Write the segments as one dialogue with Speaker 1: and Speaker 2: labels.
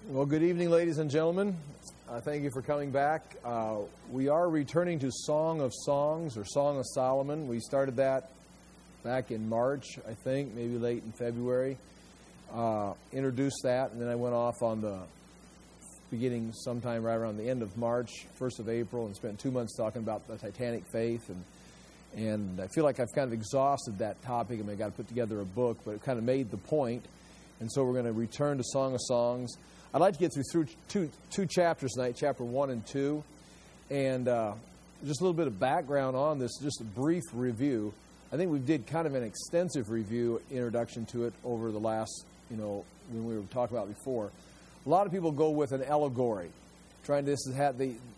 Speaker 1: Well, good evening, ladies and gentlemen. Thank you for coming back. We are returning to Song of Songs, or Song of Solomon. We started that back in March, I think, maybe late in February. Introduced that, and then I went off on the beginning sometime right around the end of March, 1st of April, and spent 2 months talking about the Titanic faith. And I feel like I've kind of exhausted that topic. I mean, I got to put together a book, but it kind of made the point. And so we're going to return to Song of Songs. I'd like to get through two chapters tonight, chapter 1 and 2. And just a little bit of background on this, just a brief review. I think we did kind of an extensive review, introduction to it over the last, when we were talking about before. A lot of people go with an allegory, trying to have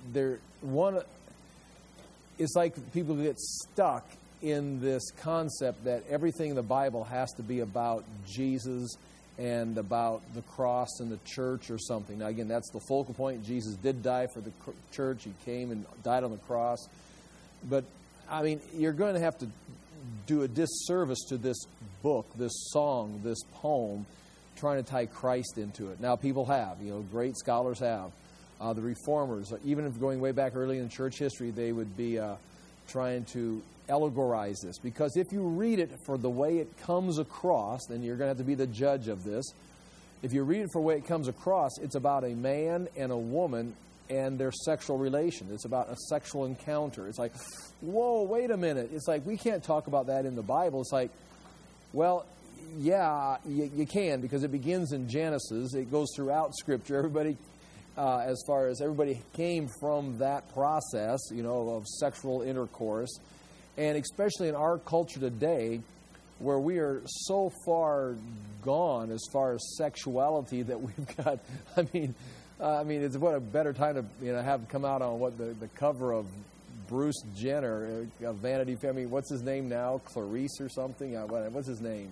Speaker 1: it's like people get stuck in this concept that everything in the Bible has to be about Jesus and about the cross and the church or something. Now, again, that's the focal point. Jesus did die for the church. He came and died on the cross. But, I mean, you're going to have to do a disservice to this book, this song, this poem, trying to tie Christ into it. Now, people have. Great scholars have. The Reformers, even if going way back early in church history, they would be trying to allegorize this. Because if you read it for the way it comes across, then you're going to have to be the judge of this. If you read it for the way it comes across, it's about a man and a woman and their sexual relation. It's about a sexual encounter. It's like, whoa, wait a minute. It's like, we can't talk about that in the Bible. It's like, well, yeah, you can, because it begins in Genesis. It goes throughout Scripture. Everybody came from that process, of sexual intercourse. And especially in our culture today, where we are so far gone as far as sexuality that we've got, I mean, it's what a better time to have come out on the cover of Bruce Jenner, Vanity Fair. I mean, what's his name now? Clarice or something? What's his name?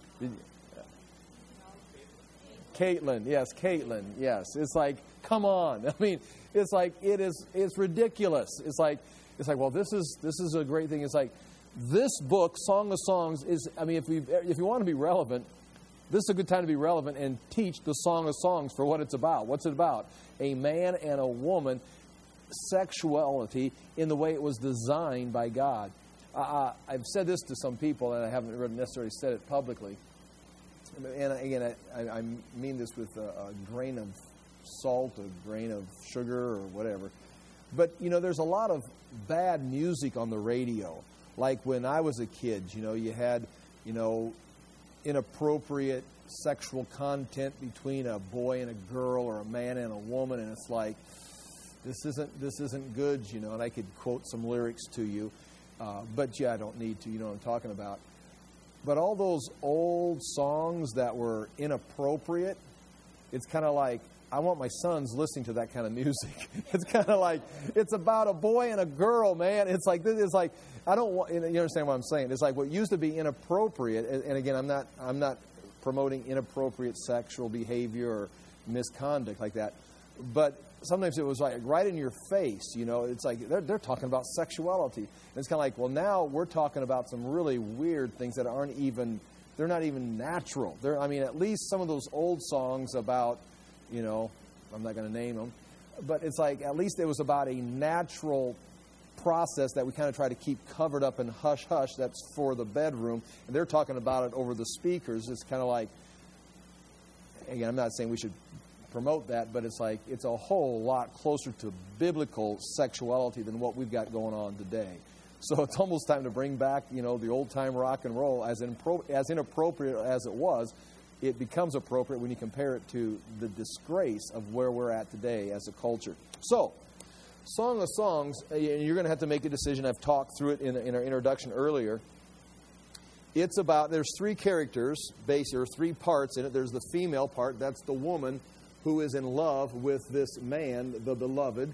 Speaker 1: Caitlyn. Yes, Caitlyn. Yes. It's like, come on. I mean, it's like it's ridiculous. It's like, well, this is a great thing. It's like, this book, Song of Songs, is, I mean, if you want to be relevant, this is a good time to be relevant and teach the Song of Songs for what it's about. What's it about? A man and a woman, sexuality in the way it was designed by God. I've said this to some people, and I haven't really necessarily said it publicly. And again, I mean this with a grain of salt, a grain of sugar, or whatever. But, there's a lot of bad music on the radio. Like when I was a kid, you had, inappropriate sexual content between a boy and a girl, or a man and a woman, and it's like, this isn't good, and I could quote some lyrics to you. But, I don't need to, what I'm talking about. But all those old songs that were inappropriate, it's kind of like, I want my sons listening to that kind of music. It's kind of like, it's about a boy and a girl, man. It's like, I don't want, you understand what I'm saying? It's like what used to be inappropriate, and again, I'm not promoting inappropriate sexual behavior or misconduct like that, but sometimes it was like right in your face, it's like they're talking about sexuality. And it's kind of like, well, now we're talking about some really weird things that they're not even natural. At least some of those old songs about, I'm not going to name them, but it's like at least it was about a natural process that we kind of try to keep covered up and hush-hush. That's for the bedroom. And they're talking about it over the speakers. It's kind of like, again, I'm not saying we should promote that, but it's like it's a whole lot closer to biblical sexuality than what we've got going on today. So it's almost time to bring back, the old-time rock and roll. As inappropriate as it was, it becomes appropriate when you compare it to the disgrace of where we're at today as a culture. So, Song of Songs, you're going to have to make a decision. I've talked through it in our introduction earlier. It's about, there's three characters, basically, or three parts in it. There's the female part, that's the woman who is in love with this man, the beloved.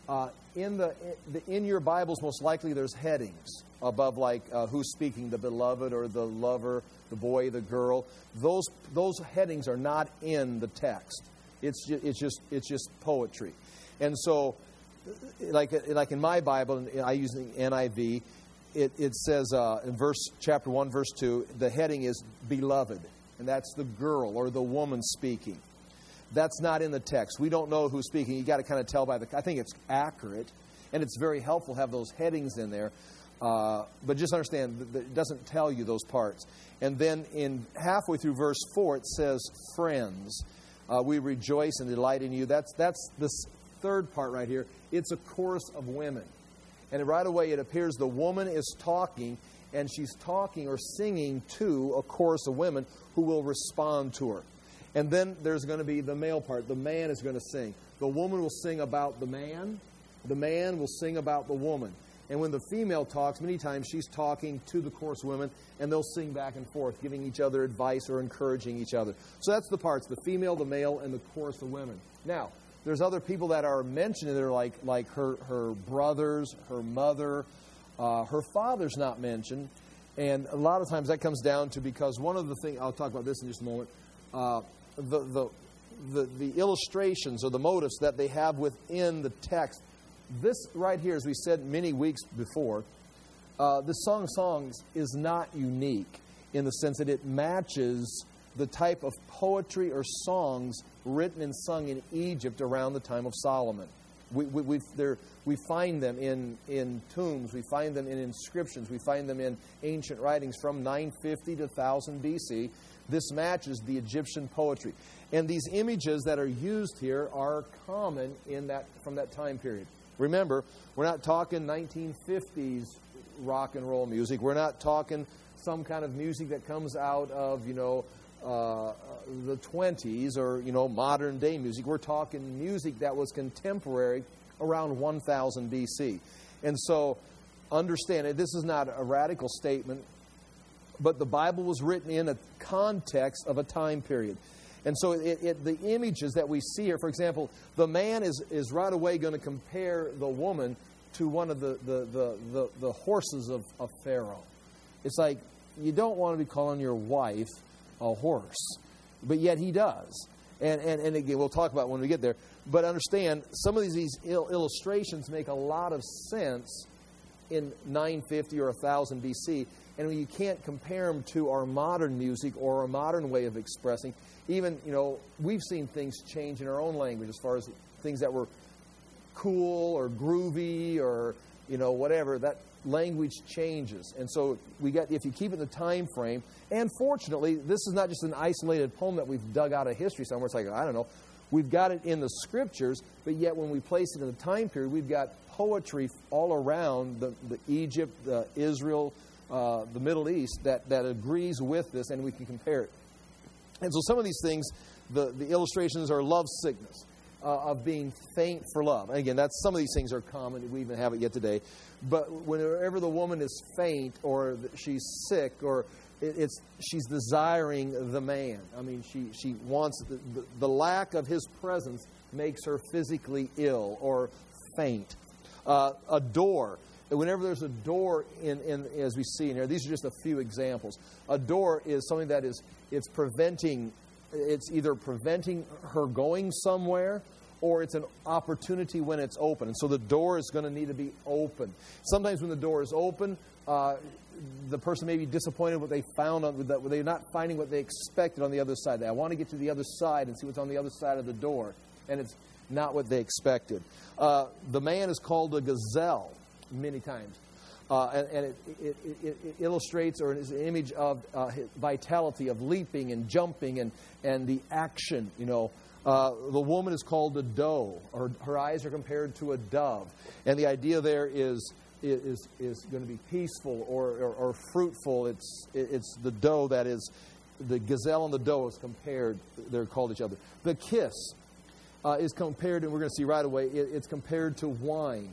Speaker 1: In your Bibles, most likely there's headings above, like who's speaking, the beloved or the lover, the boy, the girl. Those headings are not in the text. It's just poetry. And so, like in my Bible, I use the NIV. It says in chapter 1, verse 2, the heading is beloved, and that's the girl or the woman speaking. That's not in the text. We don't know who's speaking. You got to kind of tell by I think it's accurate, and it's very helpful to have those headings in there. But just understand that it doesn't tell you those parts. And then in halfway through verse 4, it says, friends, we rejoice and delight in you. That's this third part right here. It's a chorus of women. And right away it appears the woman is talking, and she's talking or singing to a chorus of women who will respond to her. And then there's going to be the male part. The man is going to sing. The woman will sing about the man. The man will sing about the woman. And when the female talks, many times she's talking to the chorus of women, and they'll sing back and forth, giving each other advice or encouraging each other. So that's the parts, the female, the male, and the chorus of women. Now, there's other people that are mentioned that are like her brothers, her mother, her father's not mentioned. And a lot of times that comes down to because one of the things, I'll talk about this in just a moment, the illustrations or the motifs that they have within the text. This right here, as we said many weeks before, the Song of Songs is not unique in the sense that it matches the type of poetry or songs written and sung in Egypt around the time of Solomon. We find them in tombs, we find them in inscriptions, we find them in ancient writings from 950 to 1000 BC. This matches the Egyptian poetry. And these images that are used here are common from that time period. Remember, we're not talking 1950s rock and roll music. We're not talking some kind of music that comes out of, the 20s or, modern day music. We're talking music that was contemporary around 1000 BC. And so, understand it, this is not a radical statement, but the Bible was written in a context of a time period. And so the images that we see here, for example, the man is right away going to compare the woman to one of the horses of Pharaoh. It's like, you don't want to be calling your wife a horse, but yet he does. And again, we'll talk about it when we get there. But understand, some of these illustrations make a lot of sense in 950 or 1000 BC, and you can't compare them to our modern music or our modern way of expressing. Even, we've seen things change in our own language as far as things that were cool or groovy or, whatever. That language changes. And so if you keep it in the time frame, and fortunately, this is not just an isolated poem that we've dug out of history somewhere. It's like, I don't know. We've got it in the scriptures, but yet when we place it in the time period, we've got poetry all around the Egypt, Israel, the Middle East that agrees with this, and we can compare it. And so some of these things, the illustrations are love sickness, of being faint for love. And again, some of these things are common. We even have it yet today. But whenever the woman is faint or she's sick or she's desiring the man. I mean, she wants the lack of his presence makes her physically ill or faint. A door. Whenever there's a door in as we see in here, these are just a few examples. A door is something that it's either preventing her going somewhere, or it's an opportunity when it's open. And so the door is going to need to be open. Sometimes when the door is open, the person may be disappointed what they found they're not finding what they expected on the other side. I want to get to the other side and see what's on the other side of the door, and it's not what they expected. The man is called a gazelle many times, and it illustrates or is an image of vitality, of leaping and jumping and the action. The woman is called a doe, or her eyes are compared to a dove, and the idea there is going to be peaceful or fruitful. It's the doe that is, the gazelle and the doe is compared. They're called each other. The kiss is compared, and we're going to see right away, it's compared to wine.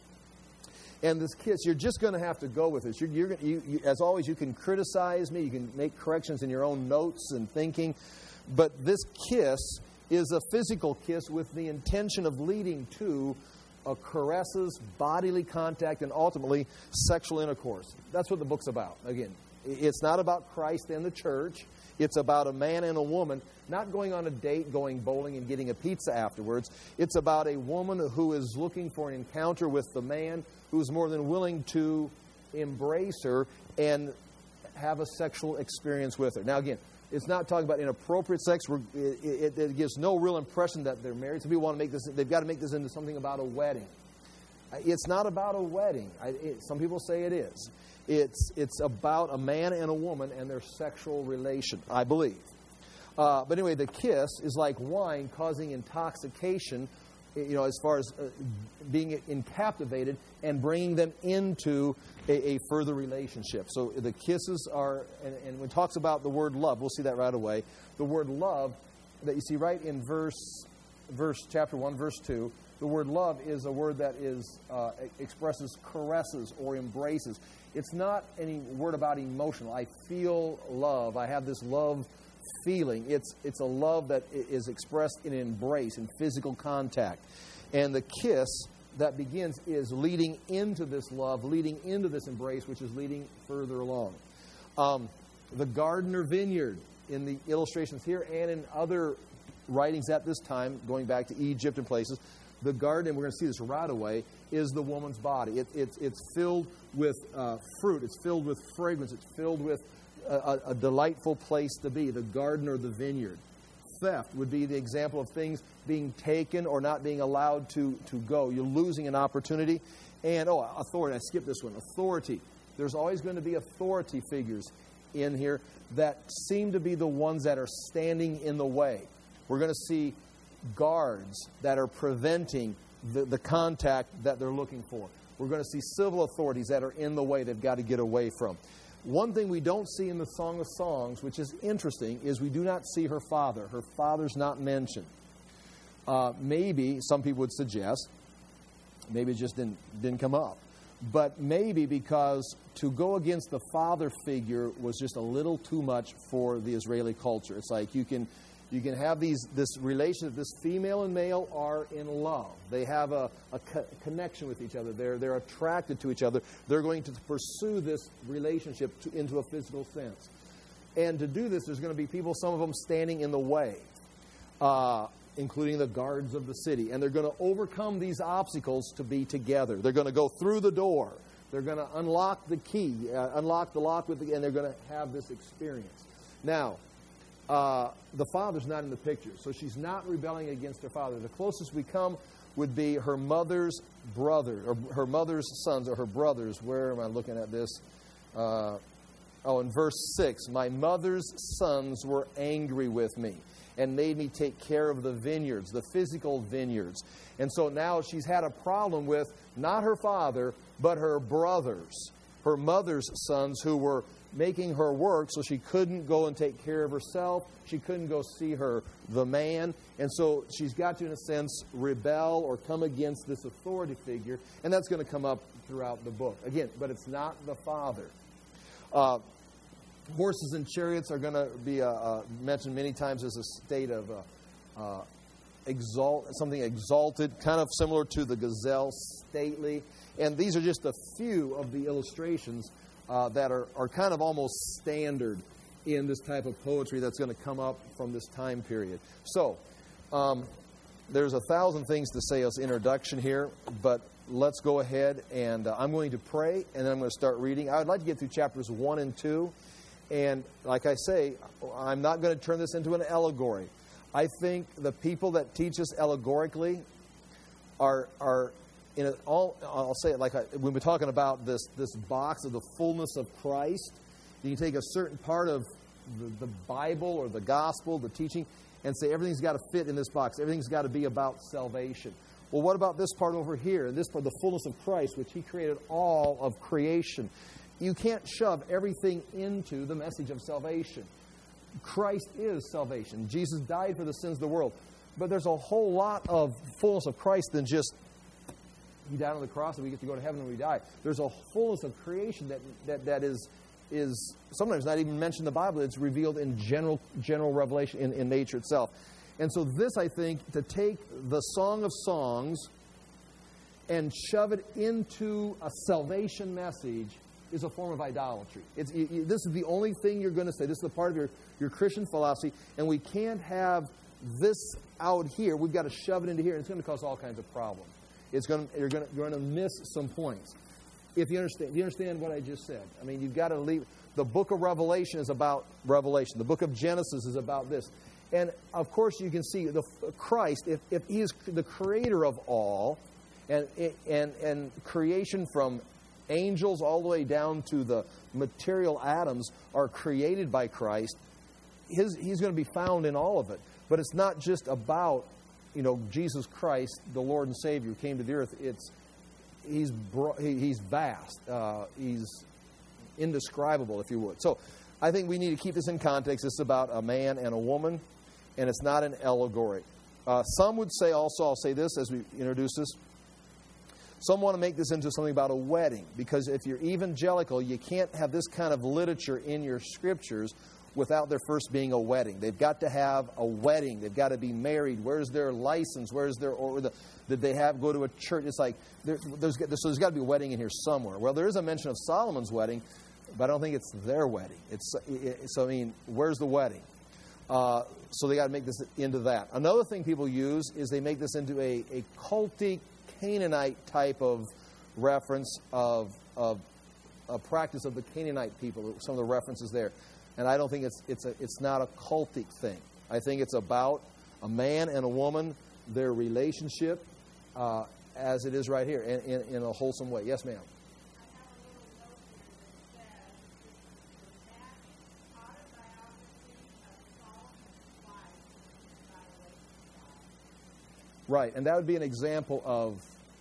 Speaker 1: And this kiss, you're just going to have to go with this. You, as always, you can criticize me. You can make corrections in your own notes and thinking. But this kiss is a physical kiss with the intention of leading to caresses, bodily contact, and ultimately sexual intercourse. That's what the book's about. Again, it's not about Christ and the church. It's about a man and a woman not going on a date, going bowling, and getting a pizza afterwards. It's about a woman who is looking for an encounter with the man who is more than willing to embrace her and have a sexual experience with her. Now, again, It's not talking about inappropriate sex. It gives no real impression that they're married. Some people want to make this, they've got to make this into something about a wedding. It's not about a wedding. Some people say it is. It's about a man and a woman and their sexual relation, I believe. But anyway, the kiss is like wine causing intoxication, as far as being captivated and bringing them into a further relationship. So the kisses are, and when it talks about the word love, we'll see that right away. The word love that you see right in chapter 1, verse 2, the word love is a word that expresses caresses or embraces. It's not any word about emotional. I feel love. I have this love feeling. It's a love that is expressed in embrace, in physical contact. And the kiss that begins is leading into this love, leading into this embrace, which is leading further along. The garden or vineyard in the illustrations here and in other writings at this time, going back to Egypt and places, the garden, and we're going to see this right away, is the woman's body. It's filled with fruit. It's filled with fragrance. It's filled with a delightful place to be, the garden or the vineyard. Theft would be the example of things being taken or not being allowed to go. You're losing an opportunity. And, authority. I skipped this one. Authority. There's always going to be authority figures in here that seem to be the ones that are standing in the way. We're going to see guards that are preventing the contact that they're looking for. We're going to see civil authorities that are in the way they've got to get away from. One thing we don't see in the Song of Songs, which is interesting, is we do not see her father. Her father's not mentioned. Maybe, some people would suggest, maybe it just didn't come up. But maybe because to go against the father figure was just a little too much for the Israeli culture. It's like you can have this relationship. This female and male are in love. They have a connection with each other. They're attracted to each other. They're going to pursue this relationship into a physical sense. And to do this, there's going to be people, some of them standing in the way, including the guards of the city. And they're going to overcome these obstacles to be together. They're going to go through the door. They're going to unlock the key, unlock the lock, and they're going to have this experience. Now, the father's not in the picture, so she's not rebelling against her father. The closest we come would be her mother's brother, or her mother's sons, or her brothers. Where am I looking at this? In verse 6, my mother's sons were angry with me and made me take care of the vineyards, the physical vineyards. And so now she's had a problem with not her father, but her brothers, her mother's sons, who were making her work so she couldn't go and take care of herself. She couldn't go see the man. And so she's got to, in a sense, rebel or come against this authority figure. And that's going to come up throughout the book. Again, but it's not the father. Horses and chariots are going to be mentioned many times as a state of something exalted, kind of similar to the gazelle, stately. And these are just a few of the illustrations that are kind of almost standard in this type of poetry that's going to come up from this time period. So, there's 1,000 things to say as introduction here, but let's go ahead and I'm going to pray, and then I'm going to start reading. I would like to get through chapters 1 and 2, and like I say, I'm not going to turn this into an allegory. I think the people that teach us allegorically are I'll say it like when we're talking about this box of the fullness of Christ. You can take a certain part of the Bible or the gospel, the teaching, and say everything's got to fit in this box. Everything's got to be about salvation. Well, what about this part over here? This part, the fullness of Christ, which He created all of creation. You can't shove everything into the message of salvation. Christ is salvation. Jesus died for the sins of the world. But there's a whole lot of fullness of Christ than just He died on the cross and we get to go to heaven when we die. There's a fullness of creation that is sometimes not even mentioned in the Bible. It's revealed in general revelation in nature itself. And so this, I think, to take the Song of Songs and shove it into a salvation message is a form of idolatry. This is the only thing you're going to say. This is the part of your Christian philosophy, and we can't have this out here. We've got to shove it into here, and it's going to cause all kinds of problems. You're going to miss some points. If you understand, do you understand what I just said? I mean, you've got to leave. The book of Revelation is about Revelation. The book of Genesis is about this. And, of course, you can see Christ, if he is the creator of all, and creation from angels all the way down to the material atoms are created by Christ, he's going to be found in all of it. But it's not just about, Jesus Christ, the Lord and Savior, who came to the earth. He's vast. He's indescribable, if you would. So I think we need to keep this in context. It's about a man and a woman, and it's not an allegory. Some would say also, I'll say this as we introduce this, some want to make this into something about a wedding, because if you're evangelical, you can't have this kind of literature in your scriptures without there first being a wedding. They've got to have a wedding. They've got to be married. Where's their license? Did they go to a church? It's like, there's got to be a wedding in here somewhere. Well, there is a mention of Solomon's wedding, but I don't think it's their wedding. Where's the wedding? So they got to make this into that. Another thing people use is they make this into a cultic Canaanite type of reference of a practice of the Canaanite people. Some of the references there. And I don't think it's not a cultic thing. I think it's about a man and a woman, their relationship, as it is right here, in a wholesome way. Yes, ma'am. Right, and that would be an example of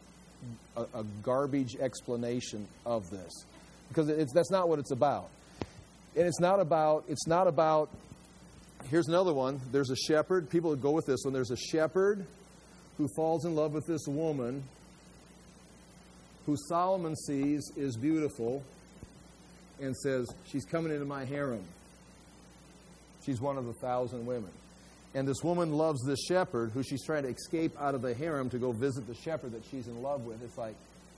Speaker 1: a garbage explanation of this, because that's not what it's about. And it's not about, here's another one. There's a shepherd. People would go with this one. There's a shepherd who falls in love with this woman who Solomon sees is beautiful and says, she's coming into my harem. She's one of the 1,000 women. And this woman loves this shepherd who she's trying to escape out of the harem to go visit the shepherd that she's in love with. It's like,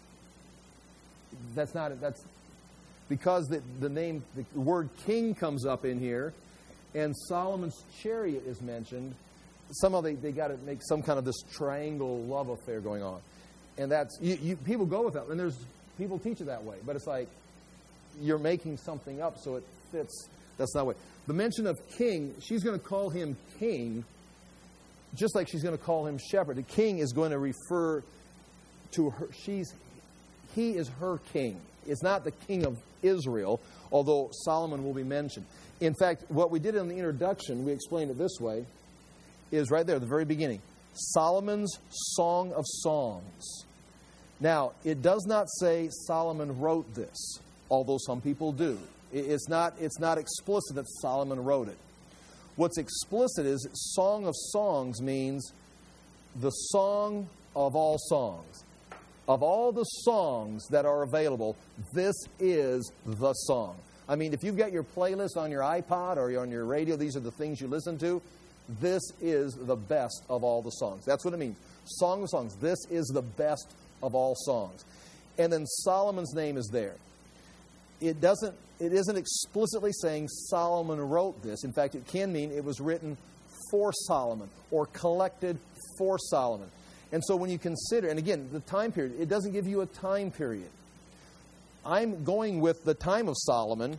Speaker 1: that's because the word king comes up in here, and Solomon's chariot is mentioned. Somehow they got to make some kind of this triangle love affair going on, and that's people go with that, and there's people teach it that way. But it's like you're making something up so it fits. That's not the way. The mention of king, she's going to call him king, just like she's going to call him shepherd. The king is going to refer to her. He is her king. It's not the king of Israel, although Solomon will be mentioned. In fact, what we did in the introduction, we explained it this way, is right there at the very beginning. Solomon's Song of Songs. Now, it does not say Solomon wrote this, although some people do. It's not explicit that Solomon wrote it. What's explicit is Song of Songs means the song of all songs. Of all the songs that are available, this is the song. I mean, if you've got your playlist on your iPod or on your radio, these are the things you listen to, this is the best of all the songs. That's what it means. Song of Songs. This is the best of all songs. And then Solomon's name is there. It isn't explicitly saying Solomon wrote this. In fact, it can mean it was written for Solomon or collected for Solomon. And so when you consider, and again, the time period, it doesn't give you a time period. I'm going with the time of Solomon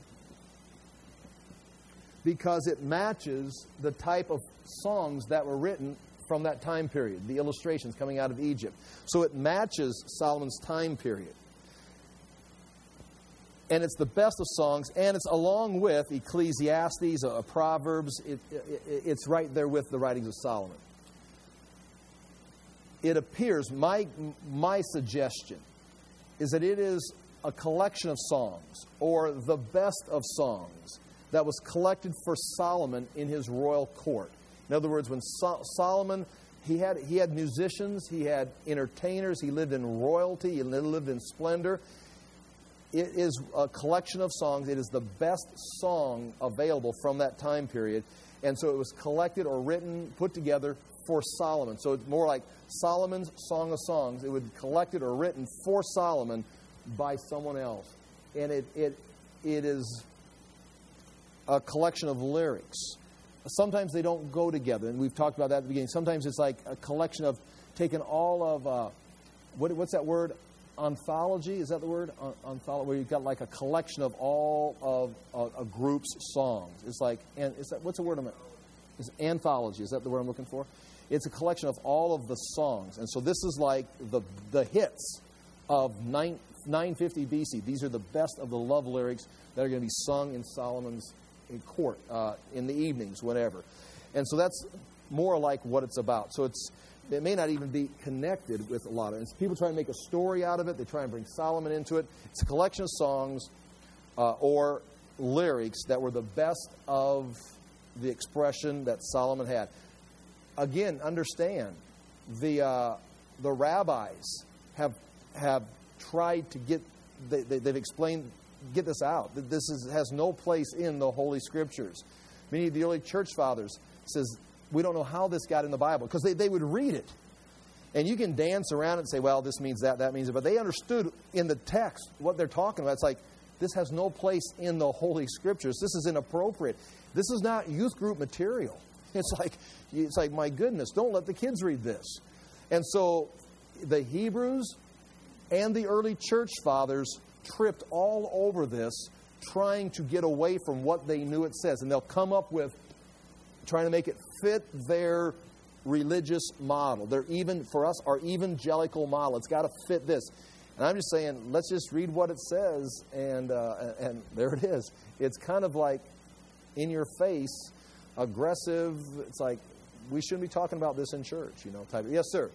Speaker 1: because it matches the type of songs that were written from that time period, the illustrations coming out of Egypt. So it matches Solomon's time period. And it's the best of songs, and it's along with Ecclesiastes, Proverbs. It's right there with the writings of Solomon. It appears, my suggestion is that it is a collection of songs, or the best of songs, that was collected for Solomon in his royal court. In other words, when Solomon, he had musicians, he had entertainers, he lived in royalty, he lived in splendor. It is a collection of songs. It is the best song available from that time period. And so it was collected or written, put together for Solomon. So it's more like Solomon's Song of Songs. It would be collected or written for Solomon by someone else. And it is a collection of lyrics. Sometimes they don't go together, and we've talked about that at the beginning. Sometimes it's like a collection of taking all of, what's that word? anthology. Is that the word? Anthology, where you've got like a collection of all of a group's songs. It's like, and is that, what's the word? It's anthology. Is that the word I'm looking for? It's a collection of all of the songs. And so this is like the hits of 950 BC. These are the best of the love lyrics that are going to be sung in Solomon's court in the evenings, whatever. And so that's more like what it's about. So it may not even be connected with a lot of it. People try to make a story out of it. They try and bring Solomon into it. It's a collection of songs or lyrics that were the best of the expression that Solomon had. Again, understand, the rabbis have tried to they've explained, get this out. This has no place in the Holy Scriptures. Many of the early church fathers says, we don't know how this got in the Bible, because they would read it. And you can dance around and say, well, this means that means it. But they understood in the text what they're talking about. It's like, this has no place in the Holy Scriptures. This is inappropriate. This is not youth group material. It's like, my goodness, don't let the kids read this. And so the Hebrews and the early church fathers tripped all over this, trying to get away from what they knew it says. And they'll come up with trying to make it fit their religious model. For us, our evangelical model. It's got to fit this. And I'm just saying, let's just read what it says, and there it is. It's kind of like in your face, aggressive. It's like, we shouldn't be talking about this in church, type of. Yes, sir.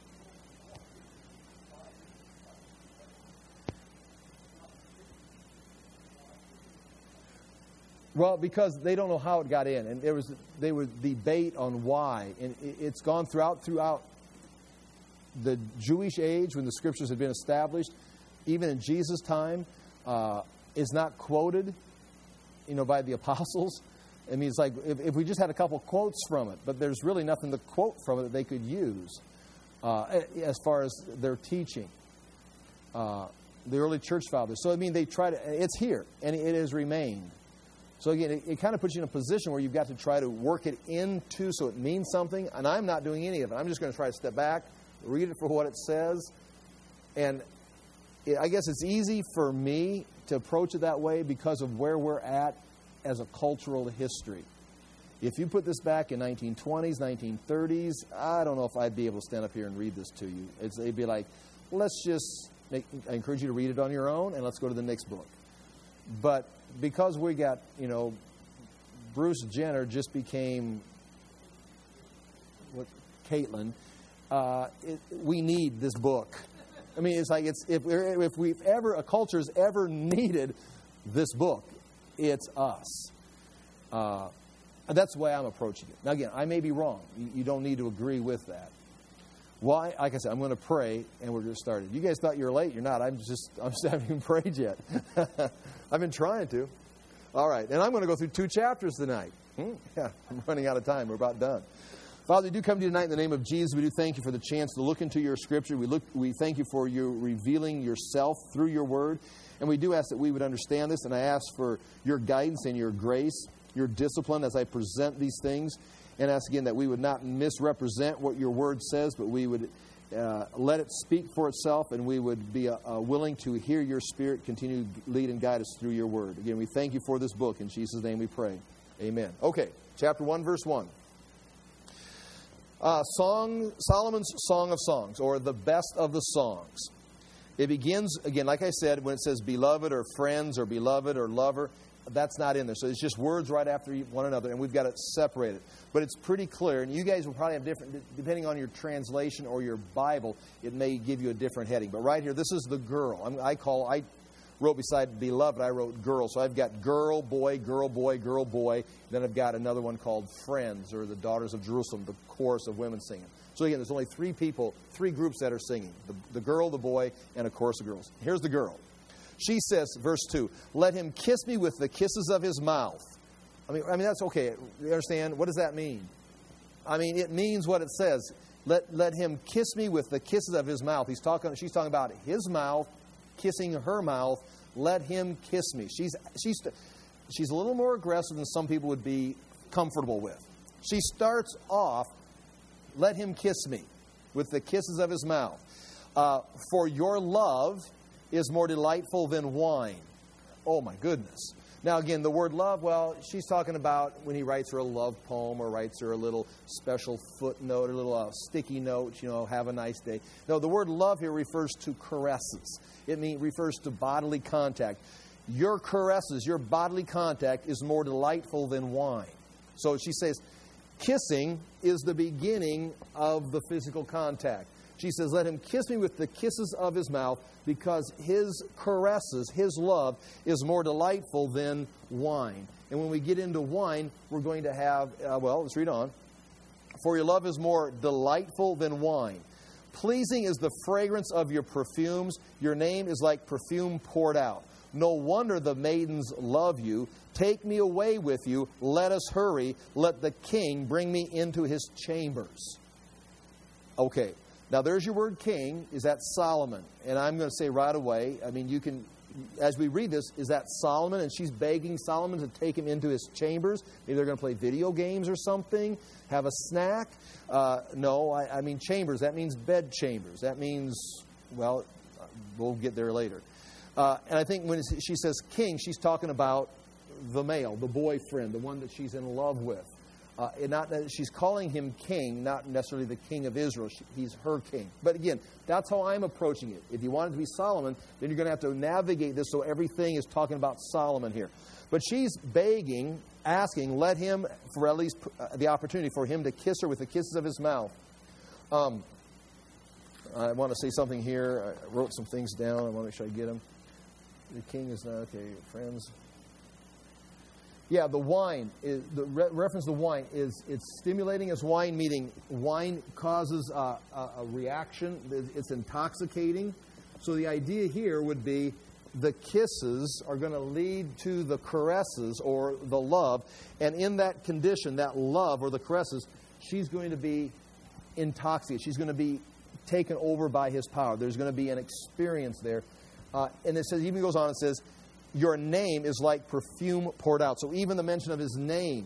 Speaker 1: Well, because they don't know how it got in, and they would debate on why, and it's gone throughout the Jewish age when the Scriptures had been established. Even in Jesus' time, is not quoted, by the apostles. I mean, it's like if we just had a couple quotes from it, but there's really nothing to quote from it that they could use as far as their teaching. The early church fathers. So I mean, they try to. It's here, and it has remained. So again, it kind of puts you in a position where you've got to try to work it into so it means something. And I'm not doing any of it. I'm just going to try to step back, read it for what it says. And I guess it's easy for me to approach it that way because of where we're at as a cultural history. If you put this back in 1920s, 1930s, I don't know if I'd be able to stand up here and read this to you. It'd be like, I encourage you to read it on your own, and let's go to the next book. But because we got, Bruce Jenner just became Caitlin, we need this book. I mean, it's like if we've ever, a culture's ever needed this book, it's us. That's the way I'm approaching it. Now, again, I may be wrong. You don't need to agree with that. Well, like I said, I'm going to pray, and we're just started. You guys thought you were late. You're not. I haven't even prayed yet. I've been trying to. All right, and I'm going to go through 2 chapters tonight. Yeah, I'm running out of time. We're about done. Father, we do come to you tonight in the name of Jesus. We do thank you for the chance to look into your Scripture. We thank you for you revealing yourself through your Word. And we do ask that we would understand this, and I ask for your guidance and your grace, your discipline as I present these things. And ask again that we would not misrepresent what your Word says, but we would let it speak for itself, and we would be willing to hear your Spirit continue to lead and guide us through your Word. Again, we thank you for this book. In Jesus' name we pray. Amen. Okay, chapter 1, verse 1. Solomon's Song of Songs, or the best of the songs. It begins, again, like I said, when it says beloved or friends or beloved or lover, that's not in there. So it's just words right after one another, and we've got it separated. But it's pretty clear, and you guys will probably have different, depending on your translation or your Bible, it may give you a different heading. But right here, this is the girl. I wrote beside beloved, I wrote girl. So I've got girl, boy, girl, boy, girl, boy. Then I've got another one called friends, or the daughters of Jerusalem, the chorus of women singing. So again, there's only 3 groups that are singing. The girl, the boy, and a chorus of girls. Here's the girl. She says, verse 2, let him kiss me with the kisses of his mouth. I mean that's okay. You understand? What does that mean? I mean, it means what it says. Let him kiss me with the kisses of his mouth. She's talking about his mouth, kissing her mouth. Let him kiss me. She's a little more aggressive than some people would be comfortable with. She starts off, let him kiss me with the kisses of his mouth. For your love is more delightful than wine. Oh, my goodness. Now, again, the word love, well, she's talking about when he writes her a love poem or writes her a little special footnote, a little sticky note, have a nice day. No, the word love here refers to caresses. It refers to bodily contact. Your caresses, your bodily contact is more delightful than wine. So she says, kissing is the beginning of the physical contact. She says, let him kiss me with the kisses of his mouth, because his caresses, his love, is more delightful than wine. And when we get into wine, we're going to have, let's read on. For your love is more delightful than wine. Pleasing is the fragrance of your perfumes. Your name is like perfume poured out. No wonder the maidens love you. Take me away with you. Let us hurry. Let the king bring me into his chambers. Okay. Now, there's your word king. Is that Solomon? And I'm going to say right away, you can, as we read this, is that Solomon? And she's begging Solomon to take him into his chambers. Maybe they're going to play video games or something, have a snack. No, I mean chambers. That means bed chambers. That means, we'll get there later. And I think when she says king, she's talking about the male, the boyfriend, the one that she's in love with. She's calling him king, not necessarily the king of Israel. He's her king. But again, that's how I'm approaching it. If you want it to be Solomon, then you're going to have to navigate this so everything is talking about Solomon here. But she's begging, asking, let him, for at least the opportunity for him to kiss her with the kisses of his mouth. I want to say something here. I wrote some things down. I want to make sure I get them. The king is not, okay, friends. Yeah, the wine, the reference to wine is it's stimulating as wine, meaning wine causes a reaction. It's intoxicating. So the idea here would be the kisses are going to lead to the caresses or the love. And in that condition, that love or the caresses, she's going to be intoxicated. She's going to be taken over by his power. There's going to be an experience there. And it says, even goes on, it says, your name is like perfume poured out. So even the mention of his name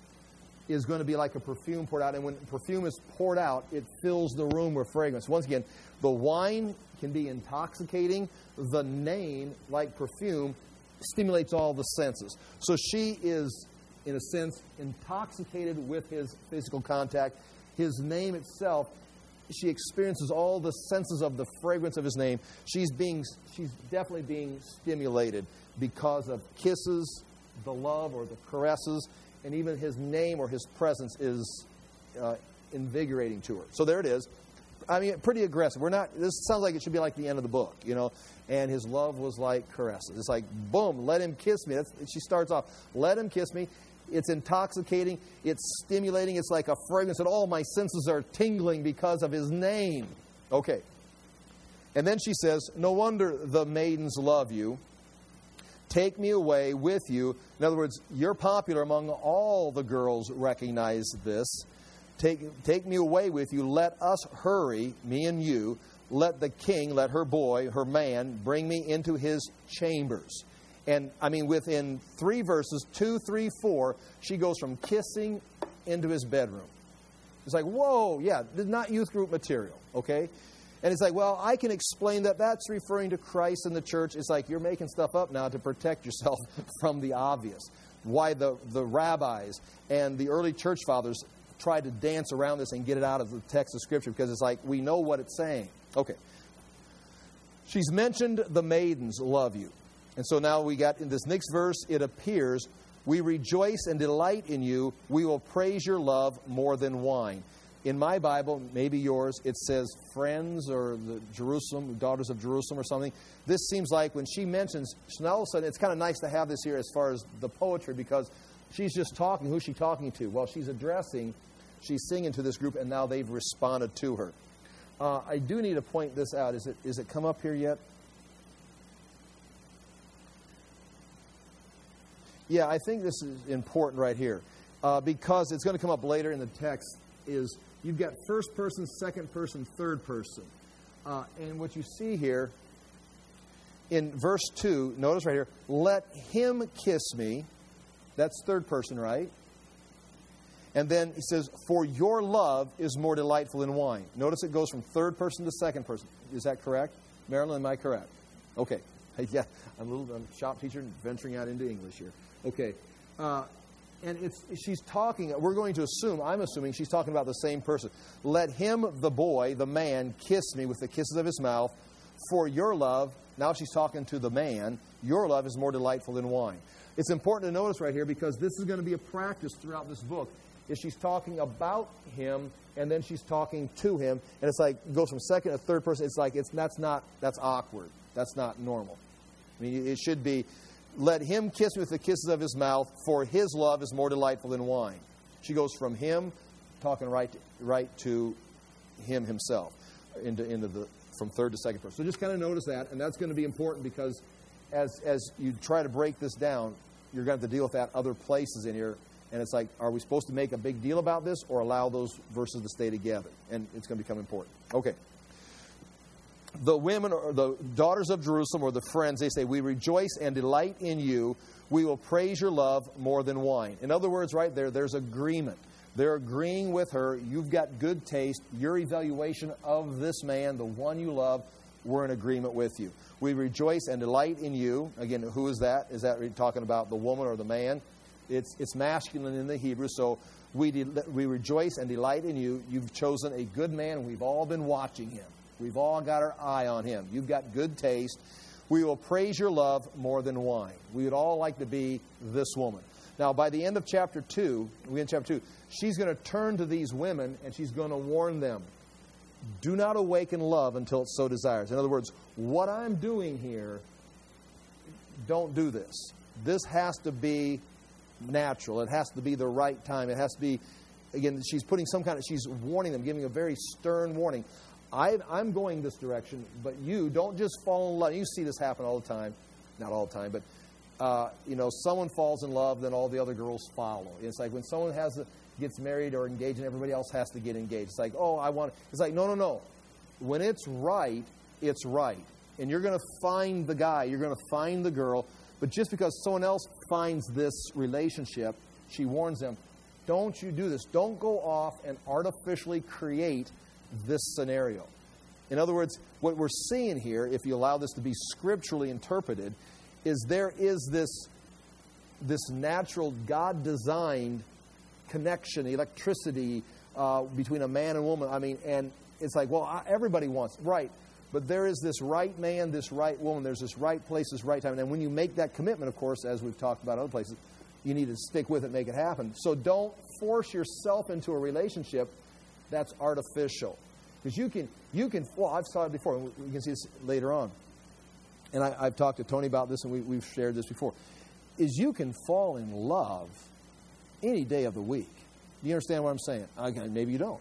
Speaker 1: is going to be like a perfume poured out. And when perfume is poured out, it fills the room with fragrance. Once again, the wine can be intoxicating. The name, like perfume, stimulates all the senses. So she is, in a sense, intoxicated with his physical contact. His name itself, she experiences all the senses of the fragrance of his name. She's definitely being stimulated because of kisses, the love or the caresses, and even his name or his presence is invigorating to her. So there it is. Pretty aggressive. This sounds like it should be like the end of the book, And his love was like caresses. It's like, boom, let him kiss me. She starts off, let him kiss me. It's intoxicating. It's stimulating. It's like a fragrance, and all my senses are tingling because of his name. Okay. And then she says, no wonder the maidens love you. Take me away with you. In other words, you're popular among all the girls recognize this. Take me away with you. Let us hurry, me and you. Let the king, let her boy, her man, bring me into his chambers. And, within 3 verses, 2, 3, 4, she goes from kissing into his bedroom. It's like, whoa, yeah, not youth group material, okay? And it's like, well, I can explain that that's referring to Christ and the church. It's like you're making stuff up now to protect yourself from the obvious. Why the rabbis and the early church fathers tried to dance around this and get it out of the text of Scripture, because it's like we know what it's saying. Okay. She's mentioned the maidens love you. And so now we got in this next verse, it appears, we rejoice and delight in you. We will praise your love more than wine. In my Bible, maybe yours, it says friends or the daughters of Jerusalem or something. This seems like when she mentions, now all of a sudden it's kind of nice to have this here as far as the poetry, because she's just talking. Who's she talking to? Well, she's singing to this group, and now they've responded to her. I do need to point this out. Is it come up here yet? Yeah, I think this is important right here, because it's going to come up later in the text, is you've got first person, second person, third person. And what you see here in verse 2, notice right here, let him kiss me. That's third person, right? And then he says, for your love is more delightful than wine. Notice it goes from third person to second person. Is that correct? Marilyn, am I correct? Okay. Yeah, I'm a shop teacher venturing out into English here. Okay. And she's talking, we're going to assume, I'm assuming she's talking about the same person. Let him, the boy, the man, kiss me with the kisses of his mouth. For your love, now she's talking to the man, your love is more delightful than wine. It's important to notice right here because this is going to be a practice throughout this book. Is she's talking about him and then she's talking to him, and it's like it goes from second to third person. It's like that's awkward. That's not normal. I mean, it should be, let him kiss me with the kisses of his mouth, for his love is more delightful than wine. She goes from him, talking right to him himself, from third to second person. So just kind of notice that, and that's going to be important because as you try to break this down, you're going to have to deal with that other places in here. And it's like, are we supposed to make a big deal about this or allow those verses to stay together? And it's going to become important. Okay. The women, or the daughters of Jerusalem, or the friends, they say, we rejoice and delight in you. We will praise your love more than wine. In other words, right there's agreement. They're agreeing with her. You've got good taste. Your evaluation of this man, the one you love, we're in agreement with you. We rejoice and delight in you. Again, who is that? Is that talking about the woman or the man? It's masculine in the Hebrew, so we rejoice and delight in you. You've chosen a good man. We've all been watching him. We've all got our eye on him. You've got good taste. We will praise your love more than wine. We would all like to be this woman. Now, by the end of chapter 2, she's going to turn to these women and she's going to warn them. Do not awaken love until it so desires. In other words, what I'm doing here, don't do this. This has to be natural. It has to be the right time. It has to be, again, she's warning them, giving a very stern warning. I'm going this direction, but you don't just fall in love. You see this happen all the time. Not all the time, but someone falls in love, then all the other girls follow. It's like when someone gets married or engaged and everybody else has to get engaged. It's like, it's like, no. When it's right, it's right. And you're going to find the guy, you're going to find the girl, but just because someone else finds this relationship, she warns them, don't you do this. Don't go off and artificially create this scenario. In other words, what we're seeing here, if you allow this to be scripturally interpreted, is there is this natural God-designed connection, electricity between a man and woman. I mean, and it's like, everybody wants, right. But there is this right man, this right woman. There's this right place, this right time. And when you make that commitment, of course, as we've talked about in other places, you need to stick with it, make it happen. So don't force yourself into a relationship that's artificial. Because you can, I've saw it before, and we can see this later on. And I've talked to Tony about this, and we've shared this before. Is you can fall in love any day of the week. Do you understand what I'm saying? Okay, maybe you don't.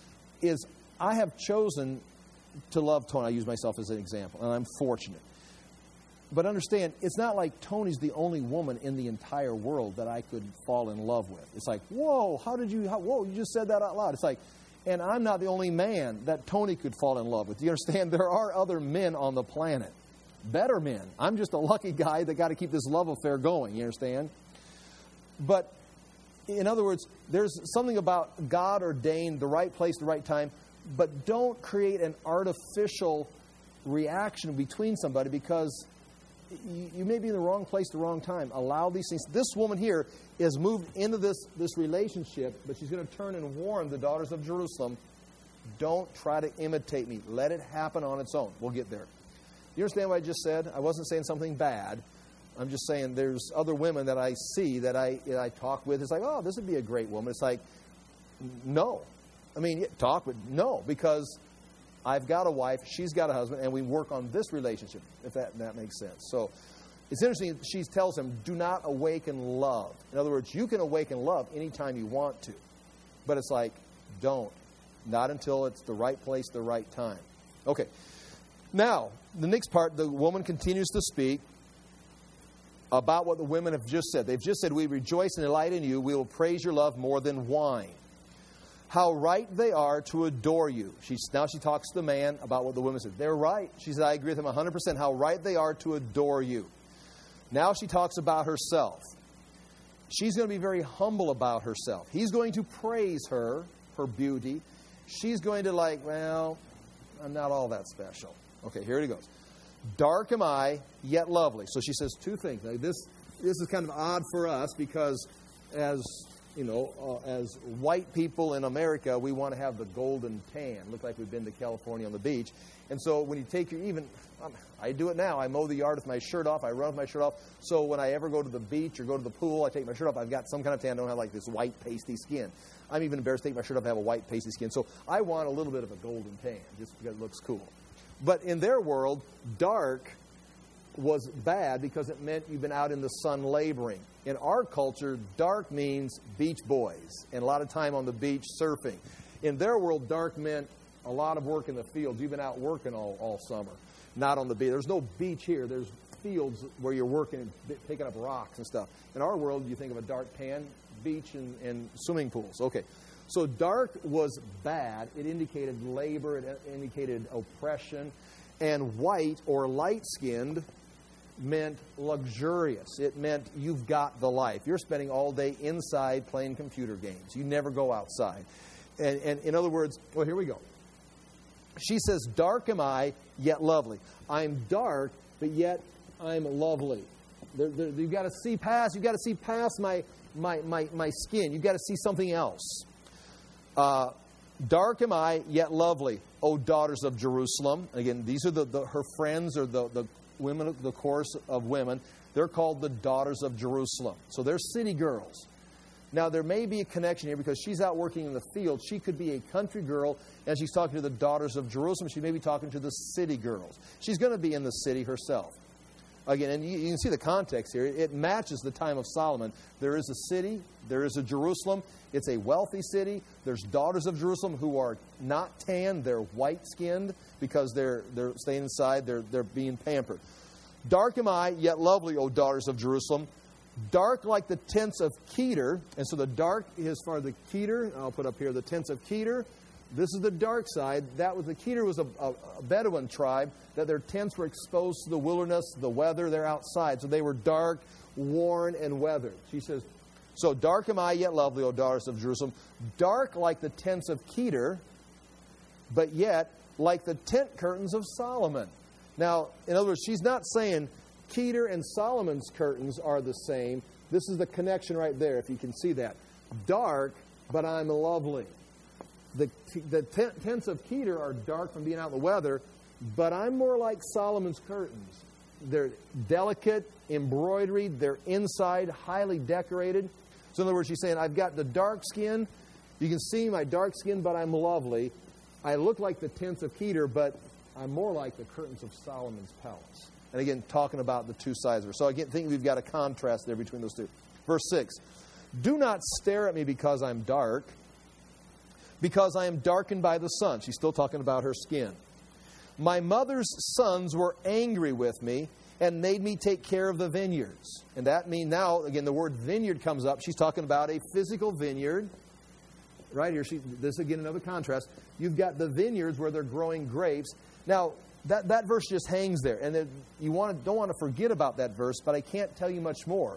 Speaker 1: I have chosen to love Tony. I use myself as an example, and I'm fortunate. But understand, it's not like Tony's the only woman in the entire world that I could fall in love with. It's like, whoa, you just said that out loud. It's like, and I'm not the only man that Tony could fall in love with. Do you understand? There are other men on the planet, better men. I'm just a lucky guy that got to keep this love affair going. You understand? But in other words, there's something about God ordained, the right place, the right time. But don't create an artificial reaction between somebody because you may be in the wrong place, the wrong time. Allow these things. This woman here is moved into this relationship, but she's going to turn and warn the daughters of Jerusalem, don't try to imitate me. Let it happen on its own. We'll get there. You understand what I just said? I wasn't saying something bad. I'm just saying there's other women that I see that I talk with. It's like, oh, this would be a great woman. It's like, no. I mean, talk, but no, because I've got a wife, she's got a husband, and we work on this relationship, if that makes sense. So it's interesting, she tells him, do not awaken love. In other words, you can awaken love anytime you want to. But it's like, don't. Not until it's the right place, the right time. Okay. Now, the next part, the woman continues to speak about what the women have just said. They've just said, we rejoice and delight in you. We will praise your love more than wine. How right they are to adore you. Now she talks to the man about what the women said. They're right. She said, I agree with them 100%. How right they are to adore you. Now she talks about herself. She's going to be very humble about herself. He's going to praise her beauty. She's going to well, I'm not all that special. Okay, here it goes. Dark am I, yet lovely. So she says two things. Now, this is kind of odd for us because as white people in America, we want to have the golden tan. Look like we've been to California on the beach. And so when you take I do it now. I mow the yard with my shirt off. I run with my shirt off. So when I ever go to the beach or go to the pool, I take my shirt off. I've got some kind of tan. I don't have this white, pasty skin. I'm even embarrassed to take my shirt off and have a white, pasty skin. So I want a little bit of a golden tan just because it looks cool. But in their world, dark was bad because it meant you've been out in the sun laboring. In our culture, dark means beach boys and a lot of time on the beach surfing. In their world, dark meant a lot of work in the fields. You've been out working all summer, not on the beach. There's no beach here. There's fields where you're working and picking up rocks and stuff. In our world, you think of a dark tan, beach and swimming pools. Okay, so dark was bad. It indicated labor. It indicated oppression. And white or light-skinned meant luxurious. It meant you've got the life. You're spending all day inside playing computer games. You never go outside. And in other words, well, here we go. She says, dark am I, yet lovely. I'm dark, but yet I'm lovely. You've got to see past. You've got to see past my skin. You've got to see something else. Dark am I, yet lovely, O daughters of Jerusalem. Again, these are her friends or the women, the chorus of women. They're called the daughters of Jerusalem. So they're city girls. Now, there may be a connection here because she's out working in the field. She could be a country girl, and she's talking to the daughters of Jerusalem. She may be talking to the city girls. She's going to be in the city herself. Again, and you can see the context here. It matches the time of Solomon. There is a city. There is a Jerusalem. It's a wealthy city. There's daughters of Jerusalem who are not tan. They're white-skinned because they're staying inside. They're being pampered. Dark am I, yet lovely, O daughters of Jerusalem. Dark like the tents of Kedar. And so the dark is for the Kedar. I'll put up here the tents of Kedar. This is the dark side. The Kedar was a Bedouin tribe that their tents were exposed to the wilderness, the weather. They're outside. So they were dark, worn, and weathered. She says, so dark am I, yet lovely, O daughters of Jerusalem. Dark like the tents of Kedar, but yet like the tent curtains of Solomon. Now, in other words, she's not saying Kedar and Solomon's curtains are the same. This is the connection right there, if you can see that. Dark, but I'm lovely. The tents of Kedar are dark from being out in the weather, but I'm more like Solomon's curtains. They're delicate, embroidered. They're inside, highly decorated. So in other words, she's saying, I've got the dark skin. You can see my dark skin, but I'm lovely. I look like the tents of Kedar, but I'm more like the curtains of Solomon's palace. And again, talking about the two sides of her. So again, I think we've got a contrast there between those two. Verse 6. Do not stare at me because I'm dark, because I am darkened by the sun. She's still talking about her skin. My mother's sons were angry with me and made me take care of the vineyards. And that means now, again, the word vineyard comes up. She's talking about a physical vineyard. Right here, this is again another contrast. You've got the vineyards where they're growing grapes. Now, that verse just hangs there. And you don't want to forget about that verse, but I can't tell you much more.